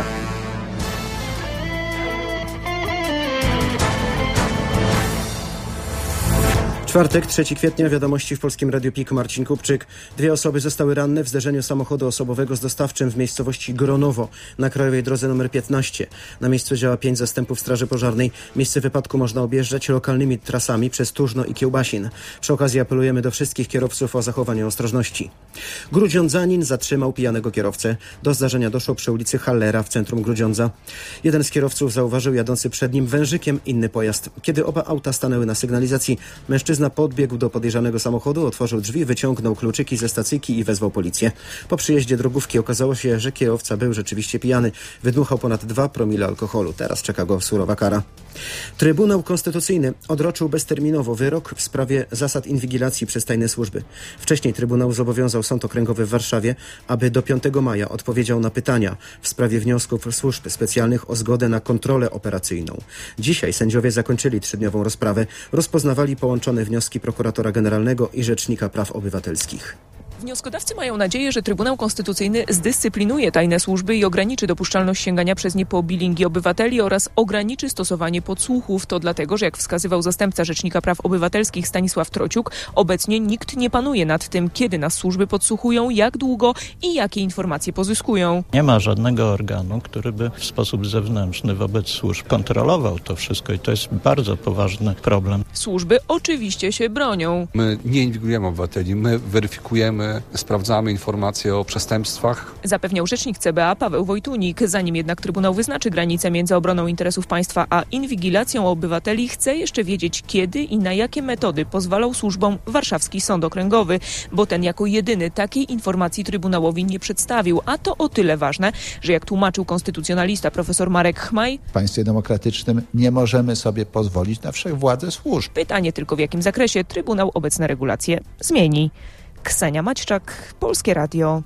Czwartek, trzeciego kwietnia, wiadomości w Polskim Radiu P I K, Marcin Kupczyk. Dwie osoby zostały ranne w zderzeniu samochodu osobowego z dostawczym w miejscowości Gronowo na krajowej drodze nr piętnaście. Na miejscu działa pięć zastępów Straży Pożarnej. Miejsce wypadku można objeżdżać lokalnymi trasami przez Tużno i Kiełbasin. Przy okazji apelujemy do wszystkich kierowców o zachowanie ostrożności. Grudziądzanin zatrzymał pijanego kierowcę. Do zdarzenia doszło przy ulicy Hallera w centrum Grudziądza. Jeden z kierowców zauważył jadący przed nim wężykiem inny pojazd. Kiedy oba auta stanęły na sygnalizacji, mężczyzna podbiegł do podejrzanego samochodu, otworzył drzwi, wyciągnął kluczyki ze stacyjki i wezwał policję. Po przyjeździe drogówki okazało się, że kierowca był rzeczywiście pijany. Wydmuchał ponad dwa promile alkoholu. Teraz czeka go surowa kara. Trybunał Konstytucyjny odroczył bezterminowo wyrok w sprawie zasad inwigilacji przez tajne służby. Wcześniej Trybunał zobowiązał Sąd Okręgowy w Warszawie, aby do piątego maja odpowiedział na pytania w sprawie wniosków służb specjalnych o zgodę na kontrolę operacyjną. Dzisiaj sędziowie zakończyli trzydniową rozprawę. Rozpoznawali połączone wnioski prokuratora generalnego i Rzecznika Praw Obywatelskich. Wnioskodawcy mają nadzieję, że Trybunał Konstytucyjny zdyscyplinuje tajne służby i ograniczy dopuszczalność sięgania przez nie po bilingi obywateli oraz ograniczy stosowanie podsłuchów. To dlatego, że jak wskazywał zastępca Rzecznika Praw Obywatelskich Stanisław Trociuk, obecnie nikt nie panuje nad tym, kiedy nas służby podsłuchują, jak długo i jakie informacje pozyskują. Nie ma żadnego organu, który by w sposób zewnętrzny wobec służb kontrolował to wszystko i to jest bardzo poważny problem. Służby oczywiście się bronią. My nie inwigilujemy obywateli, my weryfikujemy, sprawdzamy informacje o przestępstwach. Zapewniał rzecznik C B A Paweł Wojtunik. Zanim jednak Trybunał wyznaczy granicę między obroną interesów państwa a inwigilacją obywateli, chce jeszcze wiedzieć, kiedy i na jakie metody pozwalał służbom Warszawski Sąd Okręgowy, bo ten jako jedyny takiej informacji Trybunałowi nie przedstawił. A to o tyle ważne, że jak tłumaczył konstytucjonalista profesor Marek Chmaj, w państwie demokratycznym nie możemy sobie pozwolić na wszechwładzę służb. Pytanie tylko, w jakim zakresie Trybunał obecne regulacje zmieni. Ksenia Maćczak, Polskie Radio.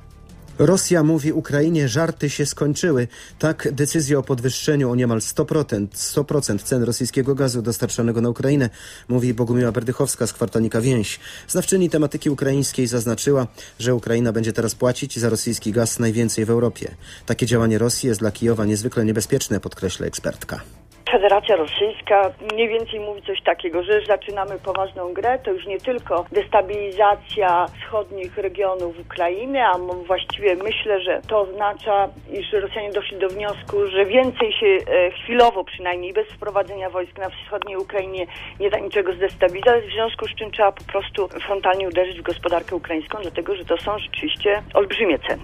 Rosja mówi Ukrainie, żarty się skończyły. Tak decyzję o podwyższeniu o niemal sto procent, sto procent cen rosyjskiego gazu dostarczanego na Ukrainę mówi Bogumiła Berdychowska z kwartalnika Więź. Znawczyni tematyki ukraińskiej zaznaczyła, że Ukraina będzie teraz płacić za rosyjski gaz najwięcej w Europie. Takie działanie Rosji jest dla Kijowa niezwykle niebezpieczne, podkreśla ekspertka. Federacja Rosyjska mniej więcej mówi coś takiego, że zaczynamy poważną grę, to już nie tylko destabilizacja wschodnich regionów Ukrainy, a właściwie myślę, że to oznacza, iż Rosjanie doszli do wniosku, że więcej się e, chwilowo przynajmniej bez wprowadzenia wojsk na wschodniej Ukrainie nie da niczego zdestabilizować, w związku z czym trzeba po prostu frontalnie uderzyć w gospodarkę ukraińską, dlatego że to są rzeczywiście olbrzymie ceny.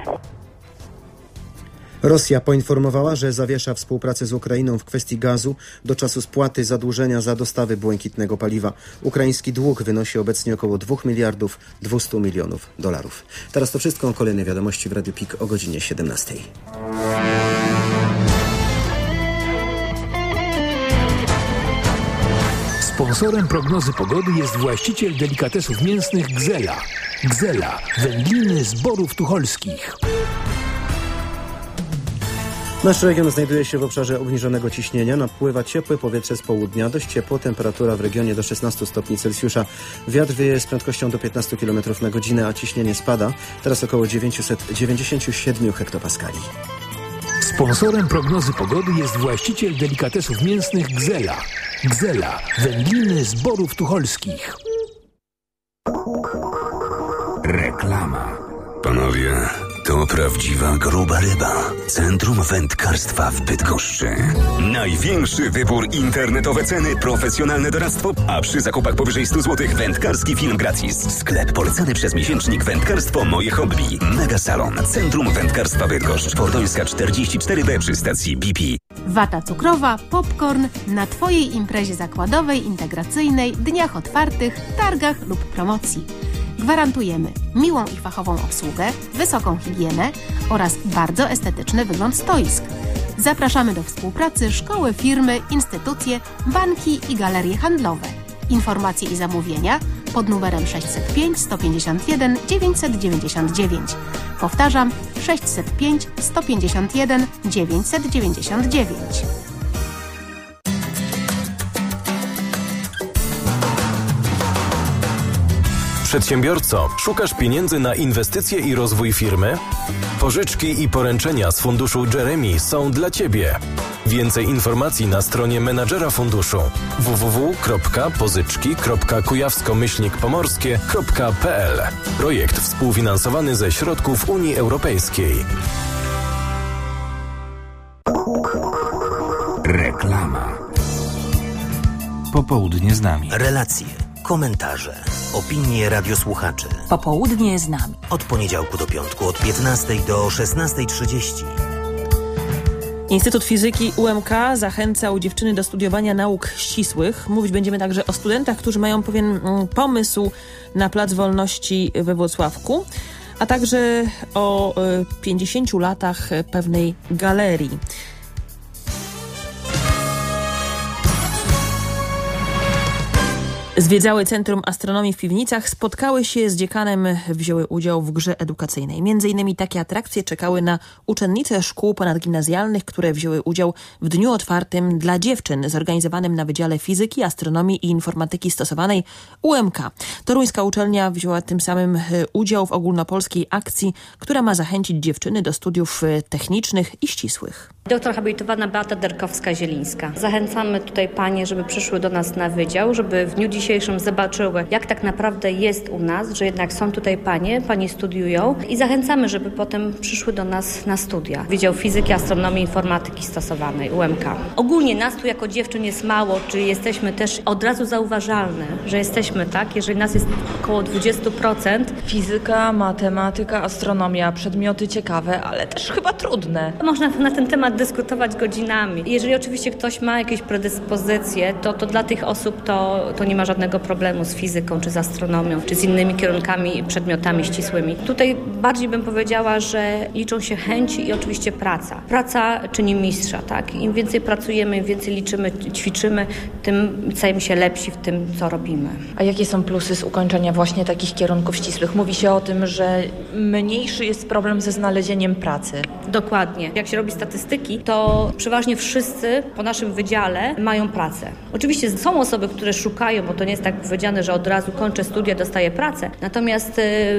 Rosja poinformowała, że zawiesza współpracę z Ukrainą w kwestii gazu do czasu spłaty zadłużenia za dostawy błękitnego paliwa. Ukraiński dług wynosi obecnie około dwóch miliardów dwieście milionów dolarów. Teraz to wszystko. Kolejne wiadomości w Radiu P I K o godzinie siedemnastej. Sponsorem prognozy pogody jest właściciel delikatesów mięsnych Gzela. Gzela, wędliny z Borów Tucholskich. Nasz region znajduje się w obszarze obniżonego ciśnienia. Napływa ciepłe powietrze z południa. Dość ciepło, temperatura w regionie do szesnastu stopni Celsjusza. Wiatr wieje z prędkością do piętnastu kilometrów na godzinę, a ciśnienie spada. Teraz około dziewięćset dziewięćdziesiąt siedem hektopaskali. Sponsorem prognozy pogody jest właściciel delikatesów mięsnych Gzela. Gzela, wędliny z Borów Tucholskich. Reklama. Panowie, to prawdziwa gruba ryba. Centrum Wędkarstwa w Bydgoszczy. Największy wybór, internetowe ceny, profesjonalne doradztwo, a przy zakupach powyżej stu złotych wędkarski film gratis. Sklep polecany przez miesięcznik Wędkarstwo Moje Hobby. Mega Salon. Centrum Wędkarstwa Bydgoszcz. Portońska czterdzieści cztery B przy stacji B P. Wata cukrowa, popcorn na Twojej imprezie zakładowej, integracyjnej, dniach otwartych, targach lub promocji. Gwarantujemy miłą i fachową obsługę, wysoką higienę oraz bardzo estetyczny wygląd stoisk. Zapraszamy do współpracy szkoły, firmy, instytucje, banki i galerie handlowe. Informacje i zamówienia pod numerem sześćset pięć sto pięćdziesiąt jeden dziewięćset dziewięćdziesiąt dziewięć. Powtarzam, sześćset pięć sto pięćdziesiąt jeden dziewięćset dziewięćdziesiąt dziewięć. Przedsiębiorco, szukasz pieniędzy na inwestycje i rozwój firmy? Pożyczki i poręczenia z funduszu Jeremy są dla Ciebie. Więcej informacji na stronie menadżera funduszu w w w kropka pożyczki kropka kujawsko myślnik pomorskie kropka p l. Projekt współfinansowany ze środków Unii Europejskiej. Reklama. Popołudnie z nami. Relacje, komentarze, opinie radiosłuchaczy. Popołudnie z nami. Od poniedziałku do piątku od piętnastej do szesnastej trzydzieści. Instytut Fizyki U M K zachęcał dziewczyny do studiowania nauk ścisłych. Mówić będziemy także o studentach, którzy mają pewien pomysł na Plac Wolności we Włocławku, a także o pięćdziesięciu latach pewnej galerii. Zwiedzały Centrum Astronomii w Piwnicach, spotkały się z dziekanem, wzięły udział w grze edukacyjnej. Między innymi takie atrakcje czekały na uczennice szkół ponadgimnazjalnych, które wzięły udział w dniu otwartym dla dziewczyn zorganizowanym na Wydziale Fizyki, Astronomii i Informatyki Stosowanej U M K. Toruńska uczelnia wzięła tym samym udział w ogólnopolskiej akcji, która ma zachęcić dziewczyny do studiów technicznych i ścisłych. Doktor habilitowana Beata Derkowska-Zielińska. Zachęcamy tutaj panie, żeby przyszły do nas na wydział, żeby w dniu dzisiejszym zobaczyły, jak tak naprawdę jest u nas, że jednak są tutaj panie, panie studiują i zachęcamy, żeby potem przyszły do nas na studia. Wydział Fizyki, Astronomii i Informatyki Stosowanej U M K. Ogólnie nas tu jako dziewczyn jest mało, czy jesteśmy też od razu zauważalne, że jesteśmy, tak? Jeżeli nas jest około dwadzieścia procent. Fizyka, matematyka, astronomia, przedmioty ciekawe, ale też chyba trudne. Można na ten temat dyskutować godzinami. Jeżeli oczywiście ktoś ma jakieś predyspozycje, to, to dla tych osób to, to nie ma żadnego problemu z fizyką, czy z astronomią, czy z innymi kierunkami i przedmiotami ścisłymi. Tutaj bardziej bym powiedziała, że liczą się chęci i oczywiście praca. Praca czyni mistrza, tak? Im więcej pracujemy, im więcej liczymy, ćwiczymy, tym stajemy się lepsi w tym, co robimy. A jakie są plusy z ukończenia właśnie takich kierunków ścisłych? Mówi się o tym, że mniejszy jest problem ze znalezieniem pracy. Dokładnie. Jak się robi statystyki, to przeważnie wszyscy po naszym wydziale mają pracę. Oczywiście są osoby, które szukają, bo to nie jest tak powiedziane, że od razu kończę studia, dostaję pracę. Natomiast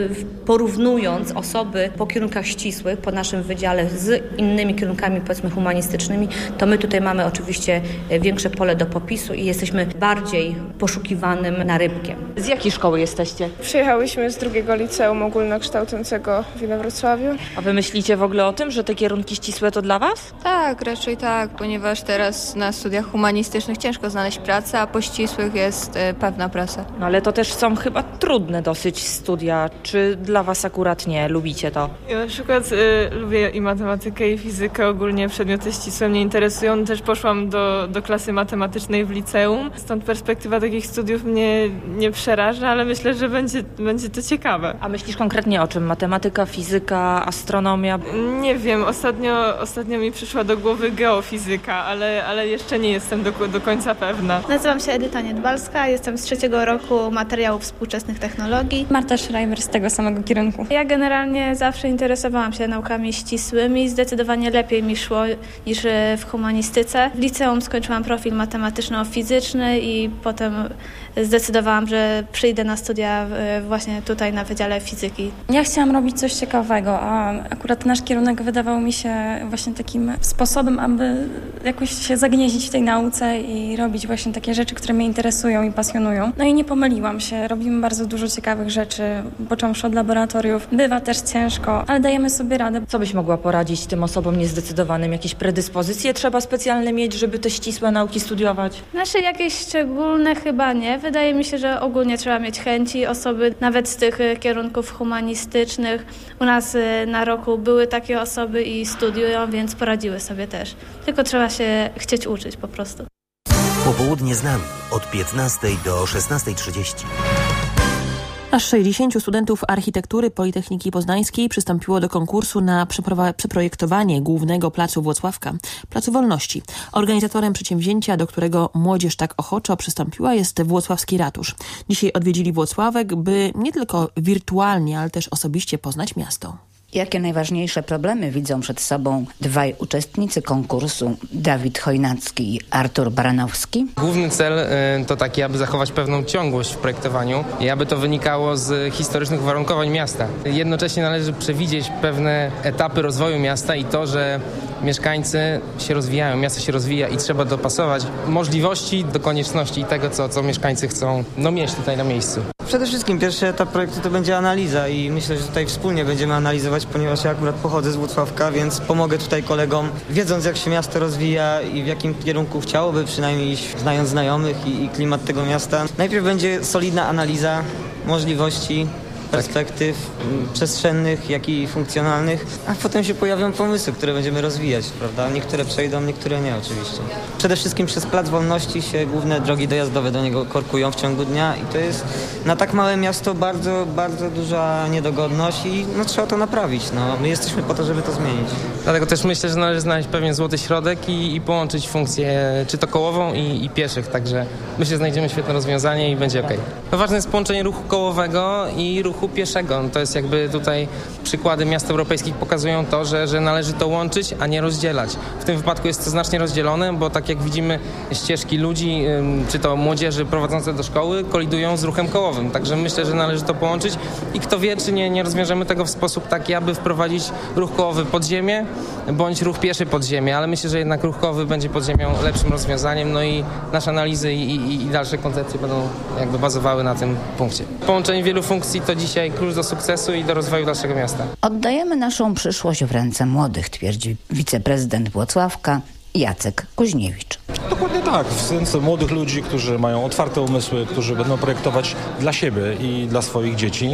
porównując osoby po kierunkach ścisłych po naszym wydziale z innymi kierunkami, powiedzmy humanistycznymi, to my tutaj mamy oczywiście większe pole do popisu i jesteśmy bardziej poszukiwanym narybkiem. Z jakiej szkoły jesteście? Przyjechałyśmy z drugiego liceum ogólnokształcącego w Inowrocławiu. A wy myślicie w ogóle o tym, że te kierunki ścisłe to dla was? Tak, raczej tak, ponieważ teraz na studiach humanistycznych ciężko znaleźć pracę, a po ścisłych jest pewna presja. No ale to też są chyba trudne dosyć studia. Czy dla was akurat nie? Lubicie to? Ja na przykład y, lubię i matematykę, i fizykę. Ogólnie przedmioty ścisłe mnie interesują. Też poszłam do, do klasy matematycznej w liceum. Stąd perspektywa takich studiów mnie nie przeraża, ale myślę, że będzie, będzie to ciekawe. A myślisz konkretnie o czym? Matematyka, fizyka, astronomia? Nie wiem. Ostatnio, ostatnio mi przyszła do głowy geofizyka, ale, ale jeszcze nie jestem do, do końca pewna. Nazywam się Edyta Niedbalska, jestem z trzeciego roku materiałów współczesnych technologii. Marta Schreiber z tego samego kierunku. Ja generalnie zawsze interesowałam się naukami ścisłymi, zdecydowanie lepiej mi szło niż w humanistyce. W liceum skończyłam profil matematyczno-fizyczny i potem zdecydowałam, że przyjdę na studia właśnie tutaj na Wydziale Fizyki. Ja chciałam robić coś ciekawego, a akurat nasz kierunek wydawał mi się właśnie takim sposobem, aby jakoś się zagnieździć w tej nauce i robić właśnie takie rzeczy, które mnie interesują i pasjonują. No i nie pomyliłam się. Robimy bardzo dużo ciekawych rzeczy, począwszy od laboratoriów. Bywa też ciężko, ale dajemy sobie radę. Co byś mogła poradzić tym osobom niezdecydowanym? Jakieś predyspozycje trzeba specjalne mieć, żeby te ścisłe nauki studiować? Nasze jakieś szczególne chyba nie. Wydaje mi się, że ogólnie trzeba mieć chęci. Osoby nawet z tych kierunków humanistycznych. U nas na roku były takie osoby i studiują, więc poradziły sobie też. Tylko trzeba się chcieć uczyć po prostu. Popołudnie z nami od piętnastej do szesnastej trzydzieści. Aż sześćdziesięciu studentów architektury Politechniki Poznańskiej przystąpiło do konkursu na przeprojektowanie głównego placu Włocławka, Placu Wolności. Organizatorem przedsięwzięcia, do którego młodzież tak ochoczo przystąpiła, jest Włocławski Ratusz. Dzisiaj odwiedzili Włocławek, by nie tylko wirtualnie, ale też osobiście poznać miasto. Jakie najważniejsze problemy widzą przed sobą dwaj uczestnicy konkursu, Dawid Chojnacki i Artur Baranowski? Główny cel y, to taki, aby zachować pewną ciągłość w projektowaniu i aby to wynikało z historycznych uwarunkowań miasta. Jednocześnie należy przewidzieć pewne etapy rozwoju miasta i to, że mieszkańcy się rozwijają, miasto się rozwija i trzeba dopasować możliwości do konieczności i tego, co, co mieszkańcy chcą no, mieć tutaj na miejscu. Przede wszystkim pierwszy etap projektu to będzie analiza i myślę, że tutaj wspólnie będziemy analizować, ponieważ ja akurat pochodzę z Włocławka, więc pomogę tutaj kolegom, wiedząc jak się miasto rozwija i w jakim kierunku chciałoby przynajmniej iść, znając znajomych i, i klimat tego miasta. Najpierw będzie solidna analiza możliwości, perspektyw tak. przestrzennych, jak i funkcjonalnych, a potem się pojawią pomysły, które będziemy rozwijać, prawda? Niektóre przejdą, niektóre nie oczywiście. Przede wszystkim przez Plac Wolności się główne drogi dojazdowe do niego korkują w ciągu dnia i to jest na tak małe miasto bardzo, bardzo duża niedogodność i no, trzeba to naprawić. No. My jesteśmy po to, żeby to zmienić. Dlatego też myślę, że należy znaleźć pewien złoty środek i, i połączyć funkcję czy to kołową i, i pieszych, także myślę, że znajdziemy świetne rozwiązanie i będzie okej. Okay. Ważne jest połączenie ruchu kołowego i ruchu pieszego. To jest jakby tutaj przykłady miast europejskich pokazują to, że, że należy to łączyć, a nie rozdzielać. W tym wypadku jest to znacznie rozdzielone, bo tak jak widzimy ścieżki ludzi, czy to młodzieży prowadzące do szkoły kolidują z ruchem kołowym. Także myślę, że należy to połączyć i kto wie, czy nie, nie rozwiążemy tego w sposób taki, aby wprowadzić ruch kołowy pod ziemię, bądź ruch pieszy pod ziemię, ale myślę, że jednak ruch kołowy będzie pod ziemią lepszym rozwiązaniem, no i nasze analizy i, i, i dalsze koncepcje będą jakby bazowały na tym punkcie. Połączenie wielu funkcji to dzisiaj klucz do sukcesu i do rozwoju naszego miasta. Oddajemy naszą przyszłość w ręce młodych, twierdzi wiceprezydent Włocławka Jacek Kuźniewicz. Dokładnie tak, w sensie młodych ludzi, którzy mają otwarte umysły, którzy będą projektować dla siebie i dla swoich dzieci.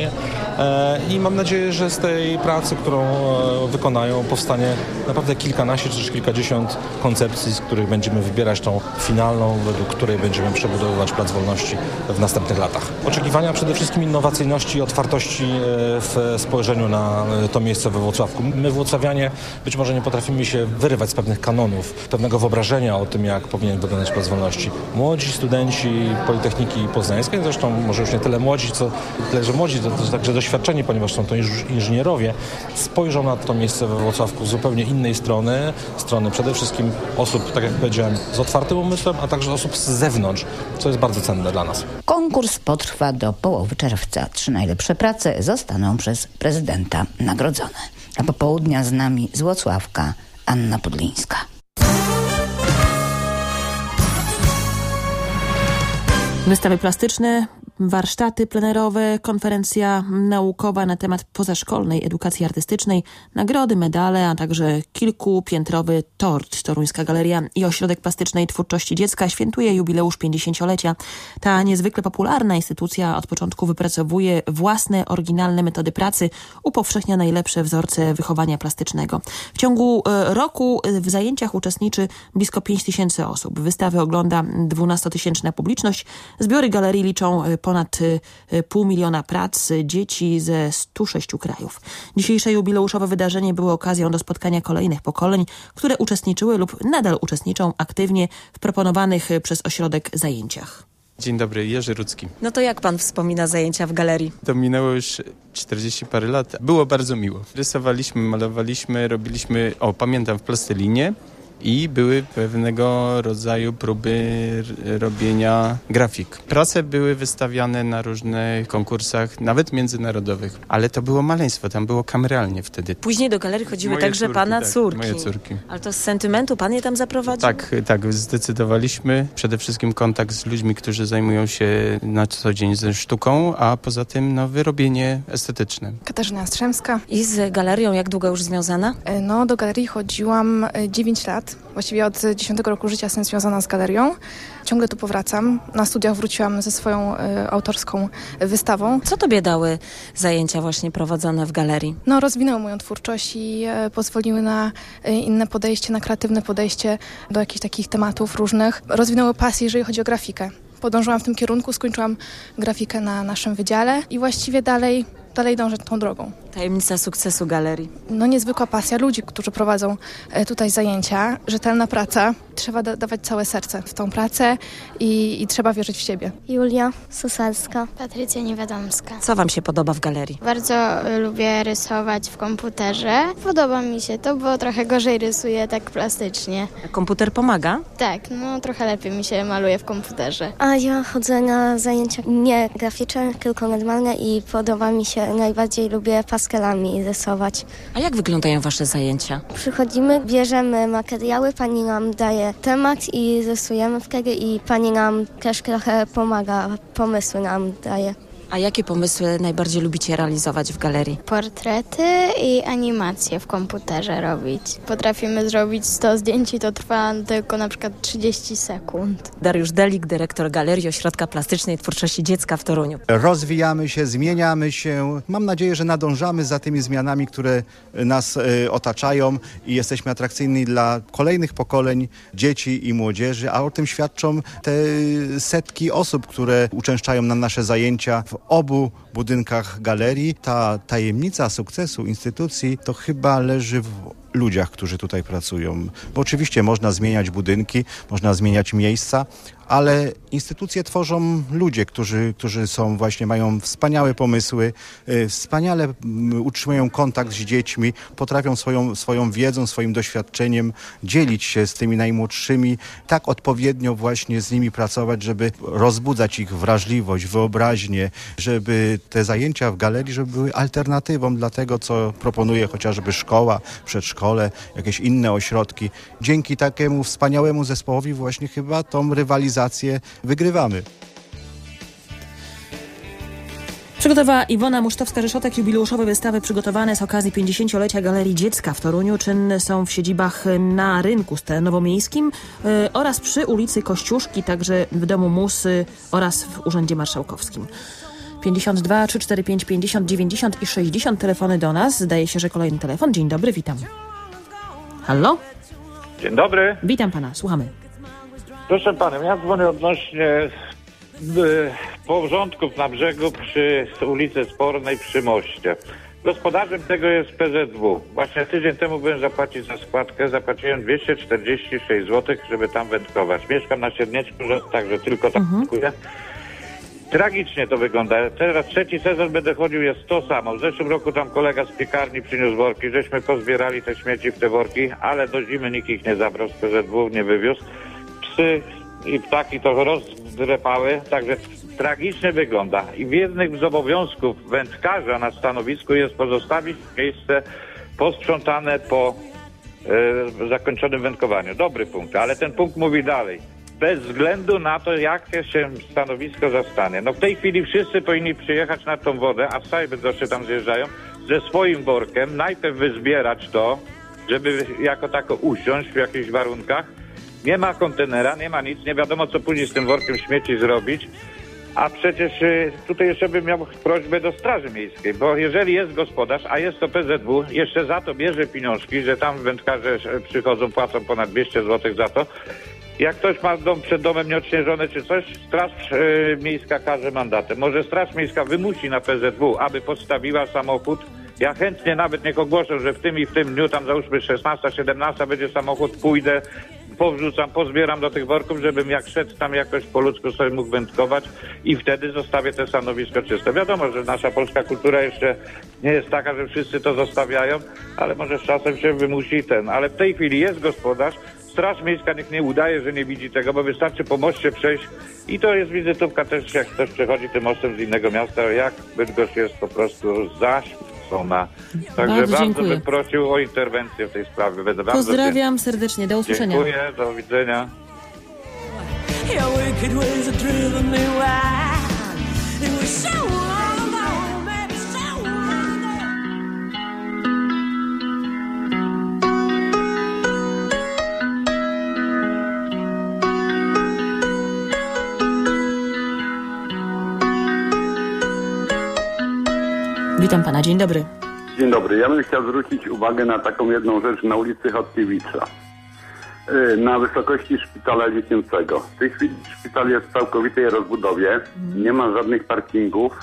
I mam nadzieję, że z tej pracy, którą wykonają, powstanie naprawdę kilkanaście czy też kilkadziesiąt koncepcji, z których będziemy wybierać tą finalną, według której będziemy przebudowywać Plac Wolności w następnych latach. Oczekiwania przede wszystkim innowacyjności i otwartości w spojrzeniu na to miejsce we Włocławku. My włocławianie być może nie potrafimy się wyrywać z pewnych kanonów, pewnego wyobrażenia o tym, jak powinien wyglądać Plac Wolności. Młodzi studenci Politechniki Poznańskiej, zresztą może już nie tyle młodzi, co tyle, że młodzi, to, to także doświadczeni, ponieważ są to inżynierowie, spojrzą na to miejsce we Włocławku z zupełnie innej strony, strony przede wszystkim osób, tak jak powiedziałem, z otwartym umysłem, a także osób z zewnątrz, co jest bardzo cenne dla nas. Konkurs potrwa do połowy czerwca. Trzy najlepsze prace zostaną przez prezydenta nagrodzone. A popołudnia z nami z Włocławka Anna Podlińska. Wystawy plastyczne warsztaty plenerowe, konferencja naukowa na temat pozaszkolnej edukacji artystycznej, nagrody, medale, a także kilkupiętrowy tort. Toruńska Galeria i Ośrodek Plastycznej Twórczości Dziecka świętuje jubileusz pięćdziesięciolecia. Ta niezwykle popularna instytucja od początku wypracowuje własne, oryginalne metody pracy, upowszechnia najlepsze wzorce wychowania plastycznego. W ciągu roku w zajęciach uczestniczy blisko pięć tysięcy osób. Wystawy ogląda dwunastotysięczna publiczność. Zbiory galerii liczą ponad pół miliona prac dzieci ze stu sześciu krajów. Dzisiejsze jubileuszowe wydarzenie było okazją do spotkania kolejnych pokoleń, które uczestniczyły lub nadal uczestniczą aktywnie w proponowanych przez ośrodek zajęciach. Dzień dobry, Jerzy Rudzki. No to jak pan wspomina zajęcia w galerii? To minęło już czterdzieści parę lat. Było bardzo miło. Rysowaliśmy, malowaliśmy, robiliśmy, o pamiętam, w plastelinie. I były pewnego rodzaju próby robienia grafik. Prace były wystawiane na różnych konkursach, nawet międzynarodowych, ale to było maleństwo, tam było kameralnie wtedy. Później do galerii chodziły moje także córki, pana tak, córki. Moje córki. Ale to z sentymentu pan je tam zaprowadził? Tak, tak, zdecydowaliśmy. Przede wszystkim kontakt z ludźmi, którzy zajmują się na co dzień ze sztuką, a poza tym no, wyrobienie estetyczne. Katarzyna Jastrzębska. I z galerią jak długo już związana? No, do galerii chodziłam dziewięć lat. Właściwie od dziesiątego roku życia jestem związana z galerią. Ciągle tu powracam. Na studiach wróciłam ze swoją y, autorską wystawą. Co tobie dały zajęcia właśnie prowadzone w galerii? No, rozwinęły moją twórczość i y, pozwoliły na y, inne podejście, na kreatywne podejście do jakichś takich tematów różnych. Rozwinęły pasję, jeżeli chodzi o grafikę. Podążyłam w tym kierunku, skończyłam grafikę na naszym wydziale i właściwie dalej, dalej dążę tą drogą. Tajemnica sukcesu galerii? No niezwykła pasja ludzi, którzy prowadzą tutaj zajęcia, rzetelna praca. Trzeba da- dawać całe serce w tą pracę i, i trzeba wierzyć w siebie. Julia Susalska. Patrycja Niewiadomska. Co wam się podoba w galerii? Bardzo lubię rysować w komputerze. Podoba mi się to, bo trochę gorzej rysuję tak plastycznie. A komputer pomaga? Tak, no trochę lepiej mi się maluje w komputerze. A ja chodzę na zajęcia nie graficzne, tylko normalne i podoba mi się, najbardziej lubię pastelami rysować. A jak wyglądają wasze zajęcia? Przychodzimy, bierzemy materiały, pani nam daje temat i rysujemy wtedy i pani nam też trochę pomaga, pomysły nam daje. A jakie pomysły najbardziej lubicie realizować w galerii? Portrety i animacje w komputerze robić. Potrafimy zrobić sto zdjęć i to trwa tylko na przykład trzydzieści sekund. Dariusz Delik, dyrektor Galerii Ośrodka Plastycznej Twórczości Dziecka w Toruniu. Rozwijamy się, zmieniamy się. Mam nadzieję, że nadążamy za tymi zmianami, które nas y, otaczają i jesteśmy atrakcyjni dla kolejnych pokoleń dzieci i młodzieży, a o tym świadczą te setki osób, które uczęszczają na nasze zajęcia w obu budynkach galerii. Ta tajemnica sukcesu instytucji to chyba leży w ludziach, którzy tutaj pracują. Bo oczywiście można zmieniać budynki, można zmieniać miejsca, ale instytucje tworzą ludzie, którzy, którzy są właśnie, mają wspaniałe pomysły, y, wspaniale y, utrzymują kontakt z dziećmi, potrafią swoją, swoją wiedzą, swoim doświadczeniem dzielić się z tymi najmłodszymi, tak odpowiednio właśnie z nimi pracować, żeby rozbudzać ich wrażliwość, wyobraźnię, żeby te zajęcia w galerii, żeby były alternatywą dla tego, co proponuje chociażby szkoła, przedszkole, jakieś inne ośrodki. Dzięki takiemu wspaniałemu zespołowi właśnie chyba tą rywalizację wygrywamy. Przygotowała Iwona Musztowska-Rzeszotek. Jubileuszowe wystawy przygotowane z okazji pięćdziesięciolecia Galerii Dziecka w Toruniu czynne są w siedzibach na Rynku Nowomiejskim yy, oraz przy ulicy Kościuszki, także w Domu Mus yy, oraz w Urzędzie Marszałkowskim. pięćdziesiąt dwa, trzysta czterdzieści pięć, pięćdziesiąt, dziewięćdziesiąt i sześćdziesiąt telefony do nas. Zdaje się, że kolejny telefon. Dzień dobry, witam. Halo? Dzień dobry. Witam pana, słuchamy. Proszę pana, ja dzwonię odnośnie y, porządków na brzegu przy ulicy Spornej przy moście. Gospodarzem tego jest P Z W. Właśnie tydzień temu byłem zapłacić za składkę, zapłaciłem dwieście czterdzieści sześć złotych, żeby tam wędkować. Mieszkam na Siedmieczku, także tylko tak dziękuję. Mhm. Tragicznie to wygląda. Teraz trzeci sezon będę chodził, jest to samo. W zeszłym roku tam kolega z piekarni przyniósł worki, żeśmy pozbierali te śmieci w te worki, ale do zimy nikt ich nie zabrał, z P Z W nie wywiózł. Psy i ptaki to rozdrepały, także tragicznie wygląda. I w jednym z obowiązków wędkarza na stanowisku jest pozostawić miejsce posprzątane po e, zakończonym wędkowaniu. Dobry punkt, ale ten punkt mówi dalej. bez względu na to, jakie się stanowisko zastanie. No w tej chwili wszyscy powinni przyjechać na tą wodę, a z całej Bydgoszczy tam zjeżdżają, ze swoim workiem, najpierw wyzbierać to, żeby jako tako usiąść w jakichś warunkach. Nie ma kontenera, nie ma nic, nie wiadomo co później z tym workiem śmieci zrobić. A przecież y, tutaj jeszcze bym miał prośbę do Straży Miejskiej, bo jeżeli jest gospodarz, a jest to P Z W, jeszcze za to bierze pieniążki, że tam wędkarze przychodzą, płacą ponad dwieście złotych za to. Jak ktoś ma dom przed domem nieodśnieżony czy coś, Straż y, Miejska karze mandatem. Może Straż Miejska wymusi na P Z W, aby postawiła samochód. Ja chętnie nawet niech ogłoszę, że w tym i w tym dniu, tam załóżmy szesnasta, siedemnasta będzie samochód, pójdę, powrzucam, pozbieram do tych worków, żebym jak szedł tam jakoś po ludzku sobie mógł wędkować i wtedy zostawię te stanowisko czyste. Wiadomo, że nasza polska kultura jeszcze nie jest taka, że wszyscy to zostawiają, ale może z czasem się wymusi ten. Ale w tej chwili jest gospodarz, Straż Miejska niech nie udaje, że nie widzi tego, bo wystarczy po moście przejść i to jest wizytówka też, jak ktoś przechodzi tym mostem z innego miasta, jak Bydgoszcz jest po prostu zaświecona. Także bardzo, bardzo bym prosił o interwencję w tej sprawie. Będę Pozdrawiam serdecznie, do usłyszenia. Dziękuję, do widzenia. Witam pana, dzień dobry. Dzień dobry. Ja bym chciał zwrócić uwagę na taką jedną rzecz na ulicy Chodkiewicza. Na wysokości szpitala dziecięcego. W tej chwili szpital jest w całkowitej rozbudowie. Nie ma żadnych parkingów.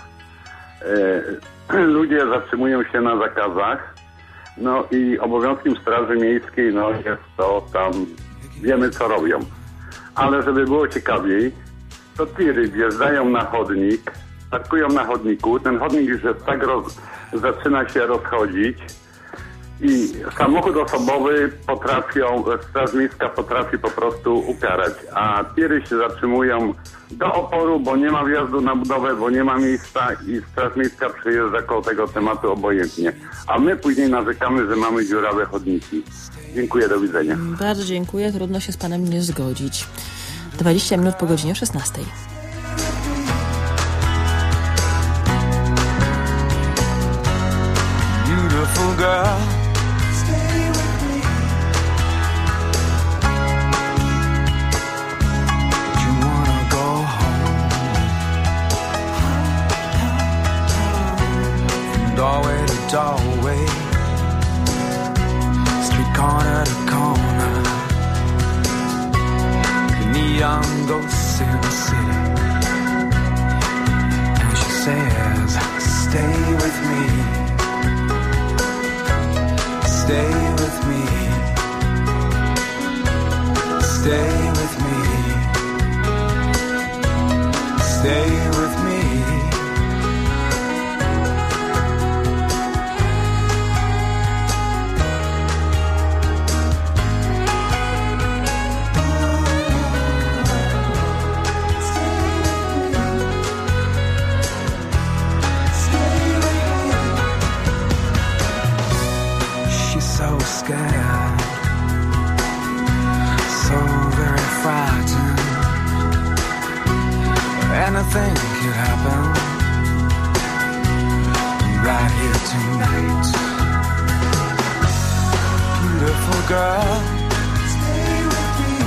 Ludzie zatrzymują się na zakazach. No i obowiązkiem Straży Miejskiej no jest to tam, wiemy co robią. Ale żeby było ciekawiej, to tiry wjeżdżają na chodnik, parkują na chodniku, ten chodnik już jest tak roz, zaczyna się rozchodzić i samochód osobowy potrafią, Straż Miejska potrafi po prostu ukarać, a tiry się zatrzymują do oporu, bo nie ma wjazdu na budowę, bo nie ma miejsca i Straż Miejska przejeżdża koło tego tematu obojętnie. A my później narzekamy, że mamy dziurawe chodniki. Dziękuję, do widzenia. Bardzo dziękuję, trudno się z panem nie zgodzić. dwadzieścia minut po godzinie szesnastej. Beautiful girl, stay with me. You wanna go home, from doorway to doorway, street corner to corner, the neon ghosts in the city, and she says, stay with me. Stay with me, stay with me, stay with me. So scared, so very frightened. Anything could happen right here tonight. Beautiful girl, stay with me.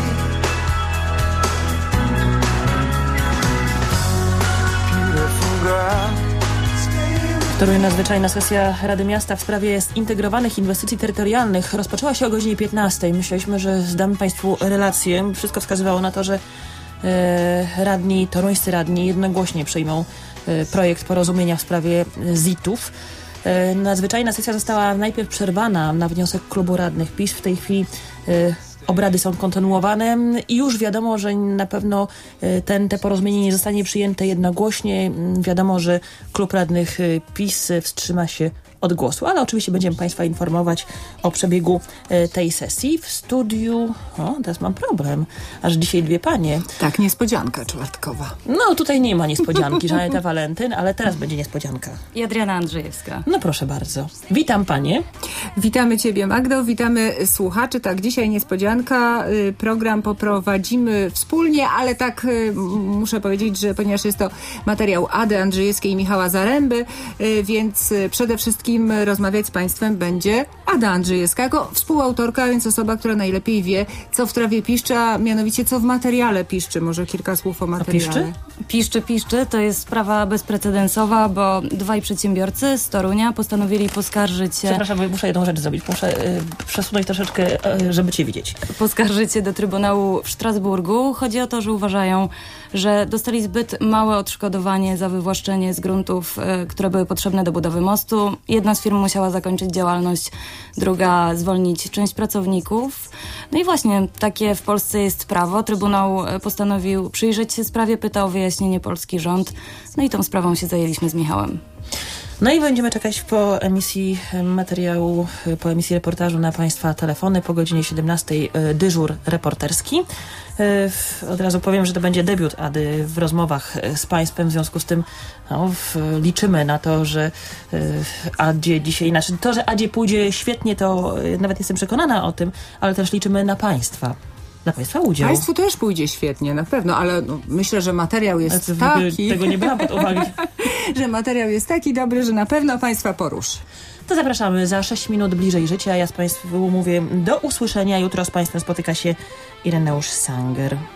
Beautiful girl. Wczoraj nadzwyczajna sesja Rady Miasta w sprawie zintegrowanych inwestycji terytorialnych rozpoczęła się o godzinie piętnastej. Myśleliśmy, że zdamy Państwu relację. Wszystko wskazywało na to, że e, radni, toruńscy radni jednogłośnie przyjmą e, projekt porozumienia w sprawie zitów. E, nadzwyczajna sesja została najpierw przerwana na wniosek klubu radnych PiS. W tej chwili e, obrady są kontynuowane i już wiadomo, że na pewno ten, te porozumienie nie zostanie przyjęte jednogłośnie. Wiadomo, że klub radnych PiS wstrzyma się odgłosu, ale oczywiście będziemy Państwa informować o przebiegu tej sesji. W studiu, o, teraz mam problem, aż dzisiaj dwie panie. Tak, niespodzianka czwartkowa. No, tutaj nie ma niespodzianki, Żaneta Walentyn, ale teraz będzie niespodzianka. I Adriana Andrzejewska. No proszę bardzo. Witam panie. Witamy Ciebie, Magdo, witamy słuchaczy. Tak, dzisiaj niespodzianka. Program poprowadzimy wspólnie, ale tak muszę powiedzieć, że ponieważ jest to materiał Ady Andrzejewskiej i Michała Zaręby, więc przede wszystkim rozmawiać z Państwem będzie Ada Andrzejewska, jako współautorka, więc osoba, która najlepiej wie, co w trawie piszczy, a mianowicie co w materiale piszczy. Może kilka słów o materiale. A piszczy? Piszczy, piszczy. To jest sprawa bezprecedensowa, bo dwaj przedsiębiorcy z Torunia postanowili poskarżyć się... Przepraszam, muszę jedną rzecz zrobić. Muszę y, przesunąć troszeczkę, y, żeby Cię widzieć. Poskarżyć się do Trybunału w Strasburgu. Chodzi o to, że uważają, że dostali zbyt małe odszkodowanie za wywłaszczenie z gruntów, y, które były potrzebne do budowy mostu. Jedna z firm musiała zakończyć działalność, druga zwolnić część pracowników. No i właśnie takie w Polsce jest prawo. Trybunał postanowił przyjrzeć się sprawie, pytał o wyjaśnienie polski rząd. No i tą sprawą się zajęliśmy z Michałem. No i będziemy czekać po emisji materiału, po emisji reportażu na Państwa telefony. Po godzinie siedemnastej dyżur reporterski. Od razu powiem, że to będzie debiut Ady w rozmowach z Państwem. W związku z tym no, w, liczymy na to, że Adzie dzisiaj, znaczy to, że Adzie pójdzie świetnie, to nawet jestem przekonana o tym, ale też liczymy na Państwa. Na Państwa udział. Państwu też pójdzie świetnie, na pewno, ale no, myślę, że materiał jest taki... Tego nie brałam pod uwagę. że materiał jest taki dobry, że na pewno Państwa poruszy. To zapraszamy za sześć minut bliżej życia. Ja z Państwem mówię do usłyszenia. Jutro z Państwem spotyka się Ireneusz Sanger.